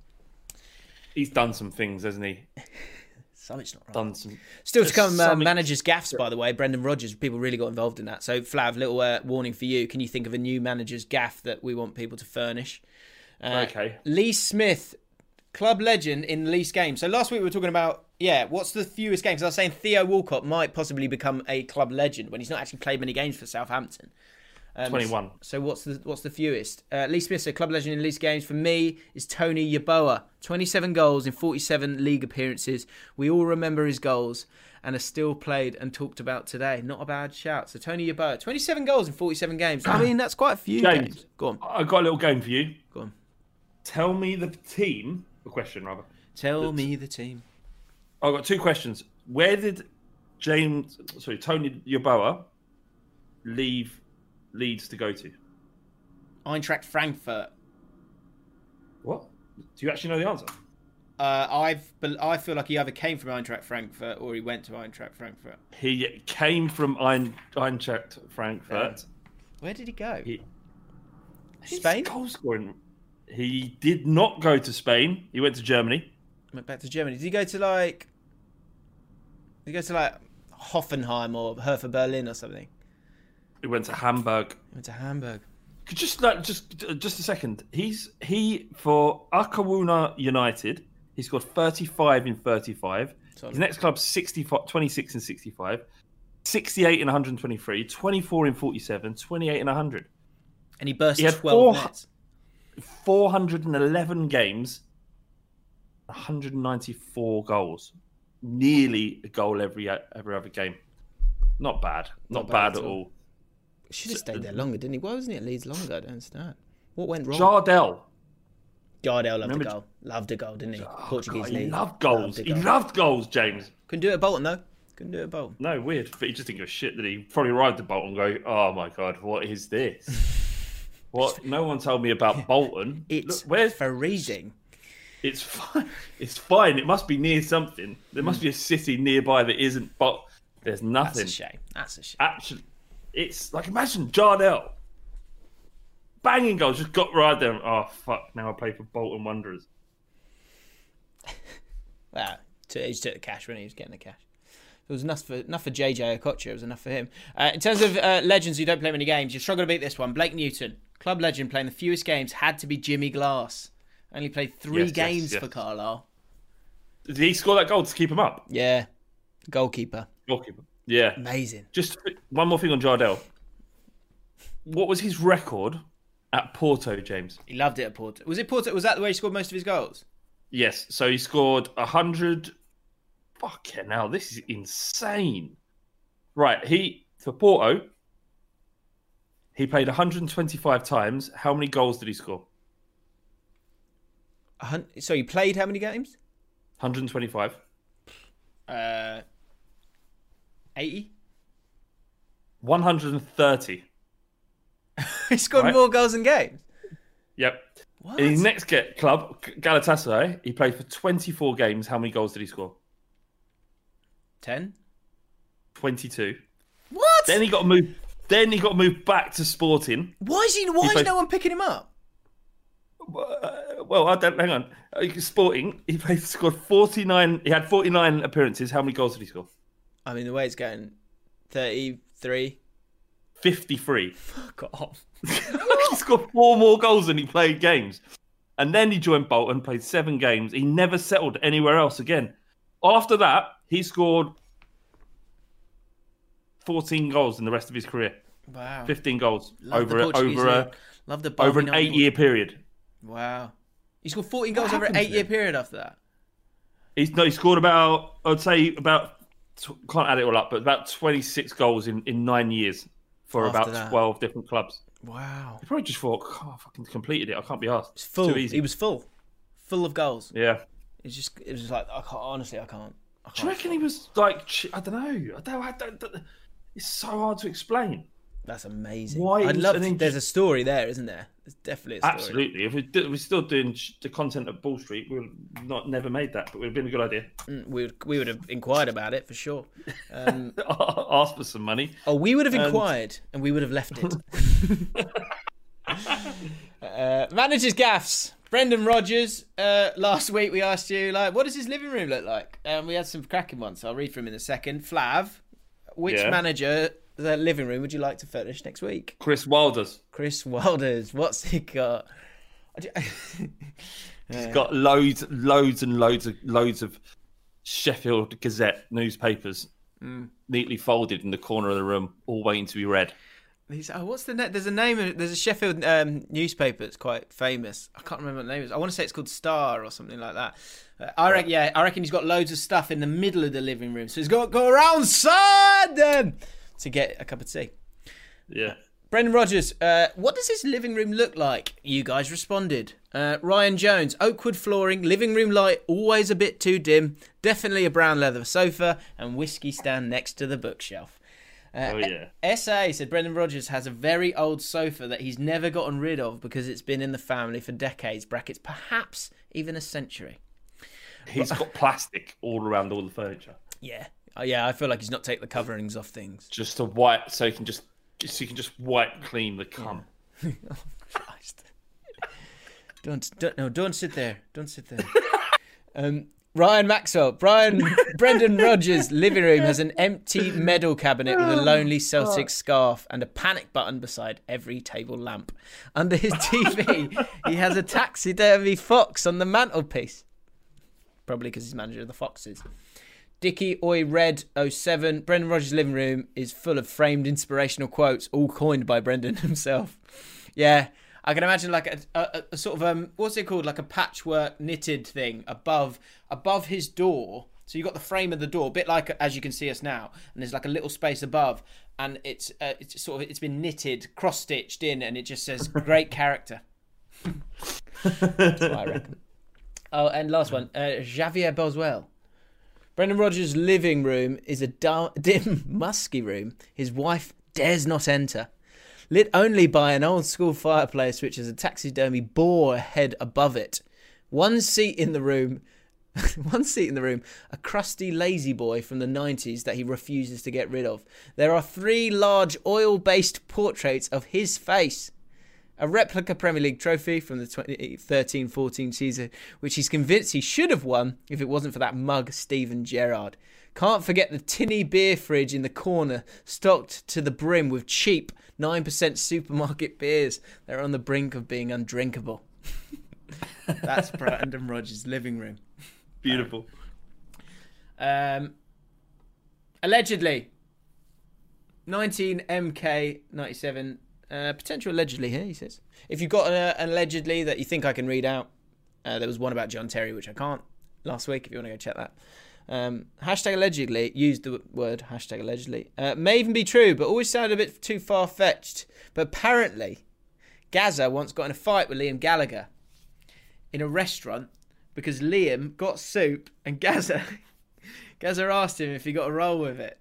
He's done some things, hasn't he? Something's not right. Done some, Still to come, uh, managers' gaffes, by the way. Brendan Rodgers, people really got involved in that. So, Flav, little uh, warning for you. Can you think of a new manager's gaff that we want people to furnish? Uh, okay. Lee Smith, club legend in the least games. So, last week we were talking about, yeah, what's the fewest games? I was saying Theo Walcott might possibly become a club legend when he's not actually played many games for Southampton. Um, twenty-one. So what's the what's the fewest? Uh, Lee Smith, a club legend in least games for me, is Tony Yeboah. twenty-seven goals in forty-seven league appearances. We all remember his goals and are still played and talked about today. Not a bad shout. So Tony Yeboah, twenty-seven goals in forty-seven games. I mean, that's quite a few James, games. Go on. I've got a little game for you. Go on. Tell me the team. A question, rather. Tell That's, me the team. I've got two questions. Where did James, sorry, Tony Yeboah leave Leeds to go to? Eintracht Frankfurt. What? Do you actually know the answer? Uh, I've, I feel like he either came from Eintracht Frankfurt or he went to Eintracht Frankfurt. He came from Ein, Eintracht Frankfurt. Where did he go? He, Spain? Goal scoring. He did not go to Spain. He went to Germany. Went back to Germany. Did he go to like? Did he go to like Hoffenheim or Hertha Berlin or something? He went to Hamburg. He went to Hamburg. Just like just just a second. He's he for Akawuna United. He scored thirty-five in thirty-five. Sorry. His next club sixty-five, twenty-six in sixty-five, sixty-eight in one hundred twenty-three, twenty-four in forty-seven, twenty-eight in one hundred. And he burst he had twelve four, nets. four hundred eleven games, one hundred ninety-four goals, nearly a goal every every other game. Not bad. Not, Not bad, bad at all. all. Should have stayed there longer, didn't he? Why wasn't he at Leeds longer? I don't understand. What went wrong? Jardel. Jardel loved Remember, a goal. Loved a goal, didn't he? Oh, Portuguese God, league. He loved goals. Loved goal. He loved goals, James. Couldn't do it at Bolton, though. Couldn't do it at Bolton. No, weird. But he just didn't give a shit, did he? Probably arrived at Bolton and go, oh, my God, what is this? What? No one told me about Bolton. It's Look, where's freezing. It's fine. It's fine. It must be near something. There must be a city nearby that isn't, but there's nothing. That's a shame. That's a shame. Actually, it's like, imagine Jardel. Banging goals, just got right there. Oh, fuck, now I play for Bolton Wanderers. Well, he just took the cash when he was getting the cash. It was enough for enough for J J Okocha. It was enough for him. Uh, in terms of uh, legends who don't play many games, you're struggling to beat this one. Blake Newton, club legend, playing the fewest games, had to be Jimmy Glass. Only played three yes, games yes, yes. for Carlisle. Did he score that goal to keep him up? Yeah, goalkeeper. Goalkeeper. Yeah, amazing. Just one more thing on Jardel. What was his record at Porto, James? He loved it at Porto. Was it Porto? Was that the way he scored most of his goals? Yes. So he scored a hundred. Fucking hell, this is insane. Right, he for Porto, he played one hundred twenty-five times. How many goals did he score? So he played how many games? one hundred twenty-five. Uh, eighty. one hundred thirty. He scored right? more goals than games. Yep. What? In his next get club, Galatasaray, he played for twenty-four games. How many goals did he score? ten. twenty-two. What? Then he got moved. Then he got moved back to Sporting. Why is he? Why He is played- no one picking him up? Uh, well, I don't. Hang on. Uh, Sporting. He played, scored forty-nine. He had forty-nine appearances. How many goals did he score? I mean, the way it's going, thirty-three. fifty-three. Fuck off. He scored four more goals than he played games. And then he joined Bolton, played seven games. He never settled anywhere else again. After that, he scored fourteen goals in the rest of his career. Wow. fifteen goals Love over the a, Portuguese over a, league. Love the over an Barcelona eight-year period. Wow. He scored fourteen goals What over an happened to eight-year him? period after that. He's no, he scored about, I'd say about, can't add it all up, but about twenty-six goals in, in nine years for After about that. twelve different clubs. Wow. He probably just thought, oh, I fucking completed it. I can't be asked. It's full. Too easy. He was full. Full of goals. Yeah. It's just, it was just like, I can't, honestly, I can't. I Do you can't. reckon he was like, I don't know. I don't, I don't, don't- it's so hard to explain. That's amazing. Why I'd was- love and to, then there's a just- story there, isn't there? There's definitely a story. Absolutely. If we did, we're still doing sh- the content of Ball Street, we would have not never made that, but it would have been a good idea. Mm, We would, we would have inquired about it for sure. Um, Ask for some money. oh, we would have And- inquired and we would have left it. uh, managers gaffs. Brendan Rodgers. Uh, last week we asked you, like, what does his living room look like? And we had some cracking ones. I'll read from him in a second. Flav, which Yeah. manager, the living room, would you like to furnish next week? Chris Wilders. Chris Wilders. What's he got? He's got loads, loads and loads of loads of Sheffield Gazette newspapers neatly folded in the corner of the room, all waiting to be read. He's, oh, what's the name? There's a name. of- There's a Sheffield um, newspaper that's quite famous. I can't remember what the name is. I want to say it's called Star or something like that. Uh, I reckon, yeah, I reckon he's got loads of stuff in the middle of the living room, so he's got to go around side them to get a cup of tea. Yeah. Brendan Rodgers, uh, what does his living room look like? You guys responded. Uh, Ryan Jones, oakwood flooring, living room light, always a bit too dim, definitely a brown leather sofa, and whiskey stand next to the bookshelf. Uh, Oh, yeah. S A said Brendan Rodgers has a very old sofa that he's never gotten rid of because it's been in the family for decades, brackets, perhaps even a century. He's got plastic all around all the furniture. Yeah. Oh, yeah, I feel like he's not taken the coverings off things. Just to wipe, so he can just, so he can just wipe clean the cum. Oh, Christ. Don't, don't, no, don't sit there. Don't sit there. um, Ryan Maxwell, Brian, Brendan Rodgers' living room has an empty medal cabinet with a lonely Celtic scarf and a panic button beside every table lamp. Under his T V, he has a taxidermy fox on the mantelpiece. Probably because he's manager of the Foxes. Dickie Oi Red oh seven, Brendan Rodgers' living room is full of framed inspirational quotes, all coined by Brendan himself. Yeah, I can imagine like a, a, a sort of, um, what's it called? Like a patchwork knitted thing above above his door. So you've got the frame of the door, a bit like as you can see us now, and there's like a little space above, and it's uh, it's sort of it's been knitted, cross stitched in, and it just says "great character." That's what I reckon. Oh, and last one, uh, Javier Boswell. Brendan Rodgers' living room is a dar- dim, musky room his wife dares not enter. Lit only by an old-school fireplace which has a taxidermy boar head above it. One seat in the room, one seat in the room, a crusty lazy boy from the nineties that he refuses to get rid of. There are three large oil-based portraits of his face. A replica Premier League trophy from the twenty thirteen fourteen season, which he's convinced he should have won if it wasn't for that mug Steven Gerrard. Can't forget the tinny beer fridge in the corner, stocked to the brim with cheap nine percent supermarket beers that are on the brink of being undrinkable. That's Brendan Rodgers' living room. Beautiful. Um, allegedly, nineteen M K ninety-seven. Uh, potential allegedly here, he says. If you've got uh, an allegedly that you think I can read out, uh, there was one about John Terry, which I can't, last week, if you want to go check that. Um, hashtag allegedly, used the word hashtag allegedly. Uh, may even be true, but always sounded a bit too far-fetched. But apparently, Gaza once got in a fight with Liam Gallagher in a restaurant because Liam got soup and Gaza, Gaza asked him if he got a roll with it.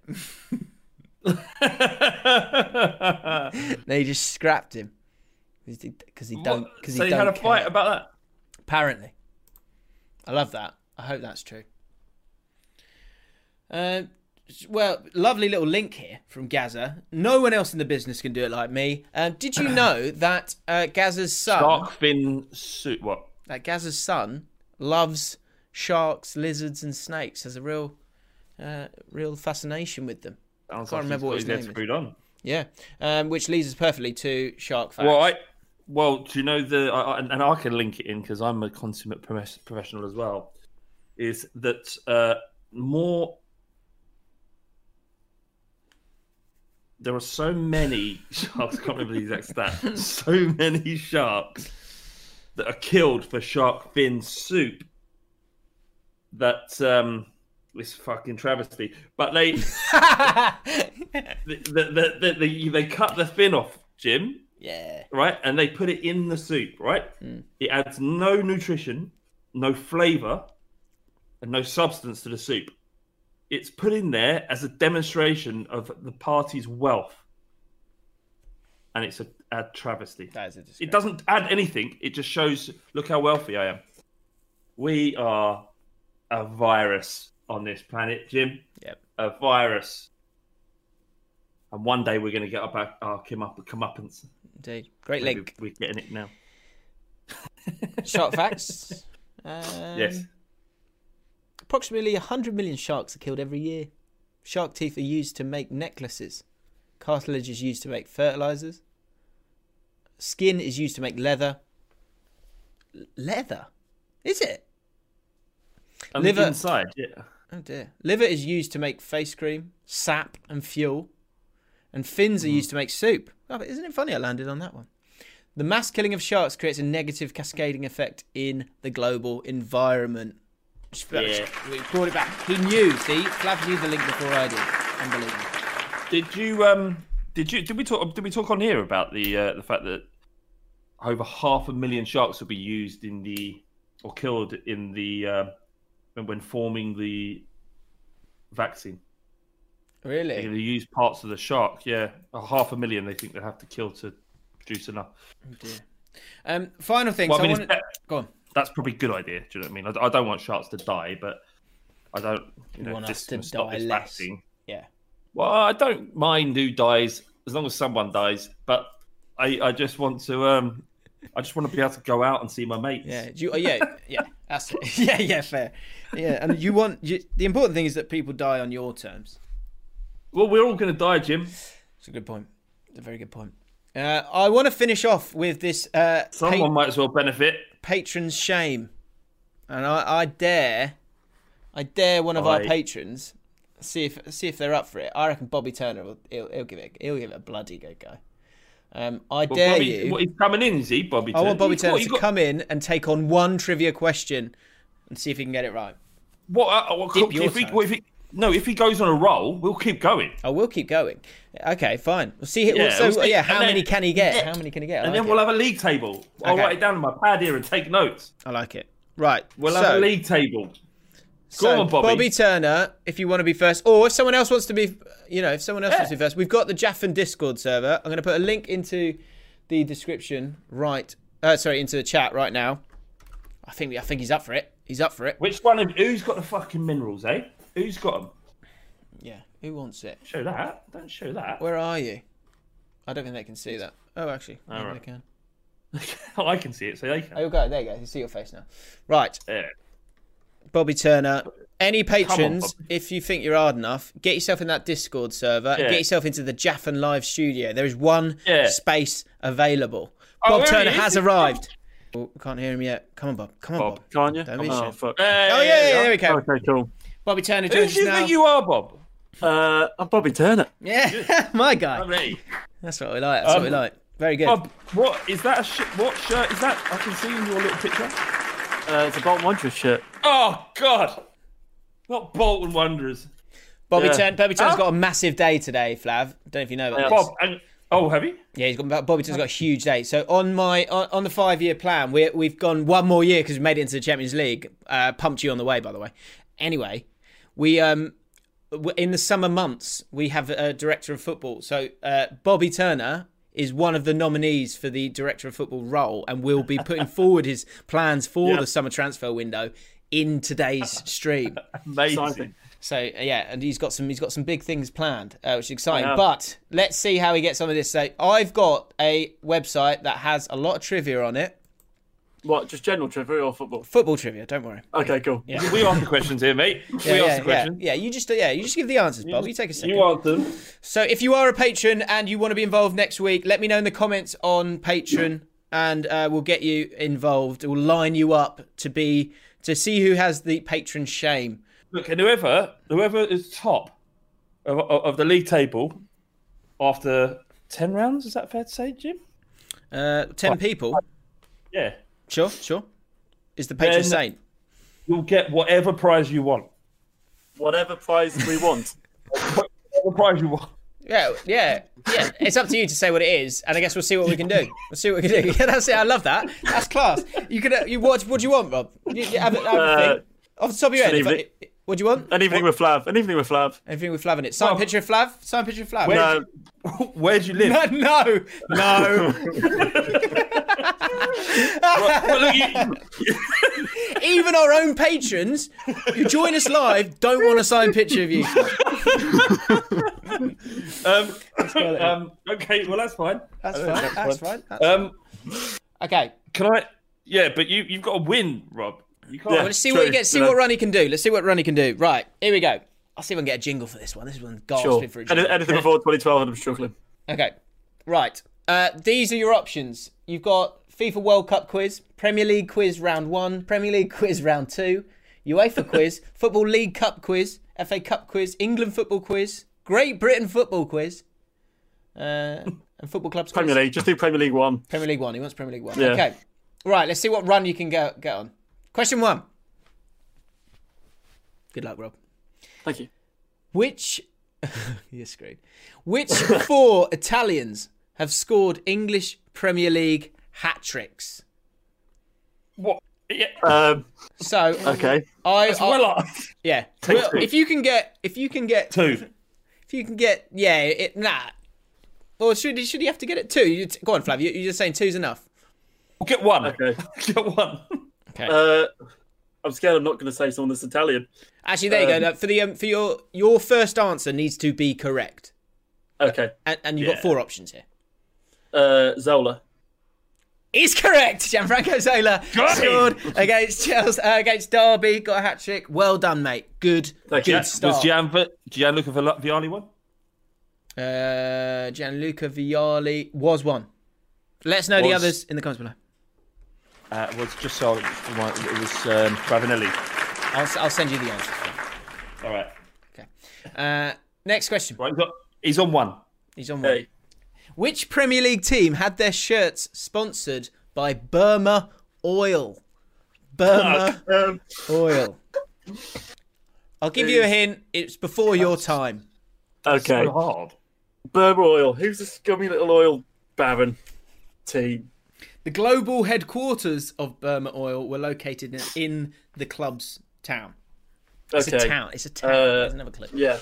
They just scrapped him because he don't. Because so he you don't had a care. fight about that? Apparently, I love that. I hope that's true. Uh, well, lovely little link here from Gaza. No one else in the business can do it like me. Um, did you know that uh, Gaza's son... Shark fin soup, what? That Gaza's son loves sharks, lizards and snakes. Has a real uh, real fascination with them. Sounds I can't like remember what his name is. Screwed on. Yeah, um, which leads us perfectly to shark facts. Well, I, well, do you know the... I, and I can link it in because I'm a consummate professional as well, is that uh, more... There are so many sharks, I can't remember the exact stat, so many sharks that are killed for shark fin soup that um, it's fucking travesty. But they, the, the, the, the, they cut the fin off, Jim. Yeah. Right? And they put it in the soup, right? Mm. It adds no nutrition, no flavour, and no substance to the soup. It's put in there as a demonstration of the party's wealth. And it's a, a travesty. That is a disgrace. It doesn't add anything. It just shows, look how wealthy I am. We are a virus on this planet, Jim. Yep. A virus. And one day we're going to get our, back, our come up, comeuppance. Indeed. Great Maybe link. We're getting it now. Shark facts. Um, yes. Approximately one hundred million sharks are killed every year. Shark teeth are used to make necklaces. Cartilage is used to make fertilizers. Skin is used to make leather. L- leather? Is it? And Liver... the inside, yeah. Oh dear. Liver is used to make face cream, sap and fuel. And fins mm. are used to make soup. Oh, but isn't it funny I landed on that one? The mass killing of sharks creates a negative cascading effect in the global environment. Yeah. We brought it back. He knew, see? Flav knew the link before I did. Unbelievable. Did you um did you did we talk did we talk on here about the uh, the fact that over half a million sharks will be used in the or killed in the uh, when forming the vaccine? Really? They're going to use parts of the shark, yeah. A half a million they think they have to kill to produce enough. Oh dear. Um final thing, well, so I mean, I wanna... that, Go on. That's probably a good idea. Do you know what I mean? I, I don't want sharks to die, but I don't. You, you know, want this us to stop die this less. vaccine. Yeah. Well, I don't mind who dies as long as someone dies, but I, I just want to. Um, I just want to be able to go out and see my mates. Yeah. Do you, uh, yeah. Yeah. That's it. Yeah. Yeah. Fair. Yeah. And you want you, the important thing is that people die on your terms. Well, we're all going to die, Jim. It's a good point. It's a very good point. Uh, I want to finish off with this. Uh, Someone pa- might as well benefit. Patron's shame. And I, I dare, I dare one of Aye. our patrons see if see if they're up for it. I reckon Bobby Turner will he'll, he'll give it he'll give it a bloody good go. Um, I well, dare Bobby, you. What, he's coming in, is he, Bobby? I Turner? want Bobby He's Turner got, to got... come in and take on one trivia question and see if he can get it right. What? Uh, what Dip your if he, toe. what if he, no, if he goes on a roll, we'll keep going. Oh, we'll keep going. Okay, fine. We'll see. Yeah, so, we'll see. yeah, how And many then- can he get? yeah. How many can he get? I And like then we'll it. have a league table. I'll Okay. write it down on my pad here and take notes. I like it. Right. We'll so, have a league table. Go so on, Bobby. Turner, if you want to be first, or if someone else wants to be, you know, if someone else Yeah. wants to be first, we've got the Jaffin Discord server. I'm going to put a link into the description, right? Uh, sorry, into the chat right now. I think I think he's up for it. He's up for it. Which one of who's got the fucking minerals, eh? Who's got them? Yeah. Who wants it? Show that. Don't show that. Where are you? I don't think they can see that. Oh, actually, maybe right. they can. I can see it, so they can. Oh, go. There you go. You see your face now. Right. Yeah. Bobby Turner. Any patrons, on, Bobby. if you think you're hard enough, get yourself in that Discord server. Yeah. Get yourself into the Jaffin Live studio. There is one Yeah. space available. Oh, Bob there he Turner is. has arrived. Oh, we can't hear him yet. Come on, Bob. Come on, Bob. Bob, can't you? Don't be oh, ashamed. fuck. Hey, Oh, yeah, yeah, there we go. Okay, cool. Bobby Turner Who joins do us you now. think you are, Bob? Uh, I'm Bobby Turner. Yeah, my guy. I'm me. That's what we like. That's Um, what we like. Very good. Bob, what is that? A sh- what shirt is that? I can see in your little picture. Uh, it's a Bolton Wanderers shirt. Oh God, not Bolton Wanderers. Bobby, yeah. Turner, Bobby Turner's Huh? got a massive day today, Flav. Don't know if you know about Yeah. this. Bob, and oh, have you? Yeah, he's got Bobby Turner's got a huge day. So on my on, on the five year plan, we we've gone one more year because we made it into the Champions League. Uh, pumped you on the way, by the way. Anyway, we um w- in the summer months we have a director of football. So uh, Bobby Turner is one of the nominees for the director of football role, and will be putting forward his plans for Yep. the summer transfer window in today's stream. Amazing. So yeah, and he's got some he's got some big things planned, uh, which is exciting. But let's see how he gets on with this. So I've got a website that has a lot of trivia on it. What, just general trivia or football? Football trivia, don't worry. Okay, cool. Yeah. We ask the questions here, mate. We Yeah, ask yeah, the questions. yeah, yeah. You just yeah, you just give the answers, Bob. You take a second. You answer them. So if you are a patron and you want to be involved next week, let me know in the comments on Patreon, and uh, we'll get you involved. We'll line you up to be to see who has the patron shame. Look, and whoever whoever is top of, of, of the league table after ten rounds, is that fair to say, Jim? Uh, ten people. Yeah. Sure, sure. Is the patron Then saint? You'll get whatever prize you want. Whatever prize we want. Whatever prize you want. Yeah, yeah, yeah. It's up to you to say what it is, and I guess we'll see what we can do. We'll see what we can do. Yeah, that's it. I love that. That's class. You can. Uh, you what? What do you want, Rob? You, you have, have a Uh, think. Off the top of your head. If I, what do you want? An evening with Flav. An evening with Flav. Anything with Flav in it. Sign Oh. picture of Flav. Sign picture of Flav. No. Where do you live? No, no, no. Well, well, look, you- Even our own patrons who join us live don't want a signed picture of you. um, um, okay, well that's fine. That's fine. That's fine. That's Um, okay. can I? Yeah, but you you've got to win, Rob. You can't. Yeah. Well, let's see true, what he gets. See you know. what Ronnie can do. Let's see what Ronnie can do. Right, here we go. I'll see if I can get a jingle for this one. This one gasping Sure. for a Any, jingle. anything before twenty twelve and I'm struggling. Okay, right. Uh, these are your options. You've got FIFA World Cup quiz, Premier League quiz round one, Premier League quiz round two, UEFA quiz, Football League Cup quiz, F A Cup quiz, England football quiz, Great Britain football quiz, uh, and football clubs quiz. Premier League. Just do Premier League one. Premier League one. He wants Premier League one. Yeah. Okay. Right. Let's see what run you can get get on. Question one. Good luck, Rob. Thank you. Which you're screwed. Which four Italians have scored English Premier League hat tricks? What? Yeah. Um, So okay. I, That's I well off. yeah. Take Well, two. if you can get if you can get Two. if you can get yeah it nah. Or should he should he have to get it two? You, go on, Flav. You, you're just saying two's enough. We'll get one. Okay. Get one. Okay. Uh, I'm scared I'm not going to say someone that's Italian. Actually, there you go. um, Now, For the um, for your your first answer needs to be correct, Okay. and, and you've Yeah. got four options here. Uh, Zola. Is correct. Gianfranco Zola Got scored against Chelsea, uh, against Derby. Got a hat trick. Well done, mate. Good, Thank good you. Was start. Gian, Gianluca Vialli one? Uh, Gianluca Vialli was one. Let us know the Was- others in the comments below. Uh, it was just so it was um, Ravanelli. I'll, I'll send you the answers. All right. Okay. Uh, next question. Right. He's, got, he's on one. He's on one. Hey. Which Premier League team had their shirts sponsored by Burma Oil? Burma Um, Oil. I'll give you a hint. It's before your time. okay. So hard. Burma Oil. Who's the scummy little oil baron team? The global headquarters of Burma Oil were located in, in the club's town. It's Okay. a town. It's a town. Uh, There's another clue. Yeah.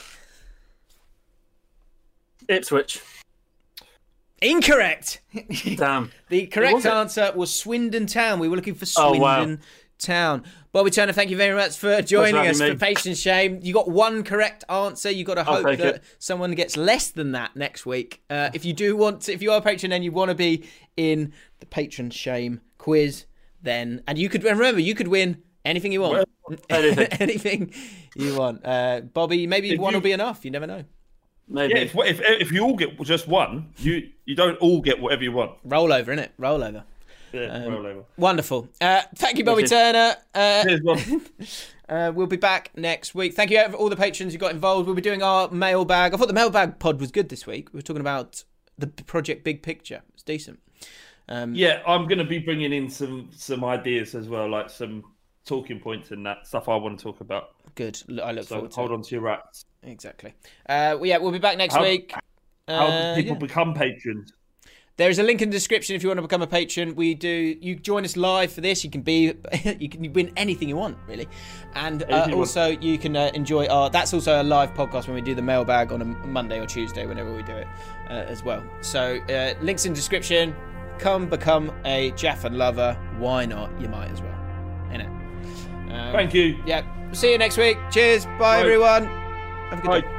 Ipswich. Incorrect. Damn. The correct was it? answer was Swindon Town. We were looking for Oh, Swindon wow. Town. Bobby Turner, thank you very much for joining having us me. for Patient Shame. You got one correct answer. You got to I'll hope take that it. someone gets less than that next week. Uh, if you do want to, if you are a patron and you want to be in the Patron Shame quiz, then and you could and remember you could win anything you want. Anything. anything you want. Uh, Bobby, maybe If one you- will be enough. You never know. Maybe. Yeah, if, if if you all get just one, you you don't all get whatever you want. Roll over, innit? Roll over. Yeah, roll over. Wonderful. Uh, thank you, Bobby Wicked. Turner. Uh, Here's one. Uh, we'll be back next week. Thank you for all the patrons who got involved. We'll be doing our mailbag. I thought the mailbag pod was good this week. We were talking about the project Big Picture. It's decent. Um, Yeah, I'm going to be bringing in some some ideas as well, like some talking points and that stuff I want to talk about. Good. L- I look So forward to hold it. on to your rats. Exactly. Uh, well, yeah, we'll be back next How- week. How Uh, do people yeah. become patrons? There is a link in the description if you want to become a patron. We do. You join us live for this. You can be. You can win anything you want, really. And uh, Anything you want. also you can uh, enjoy our. That's also a live podcast when we do the mailbag on a Monday or Tuesday, whenever we do it, uh, as well. So uh, links in description. Come become a Jaffin lover. Why not? You might as well. Innit? Uh, Um, Thank you. Yeah. See you next week. Cheers. Bye, Bye. everyone. Have a good Bye. day.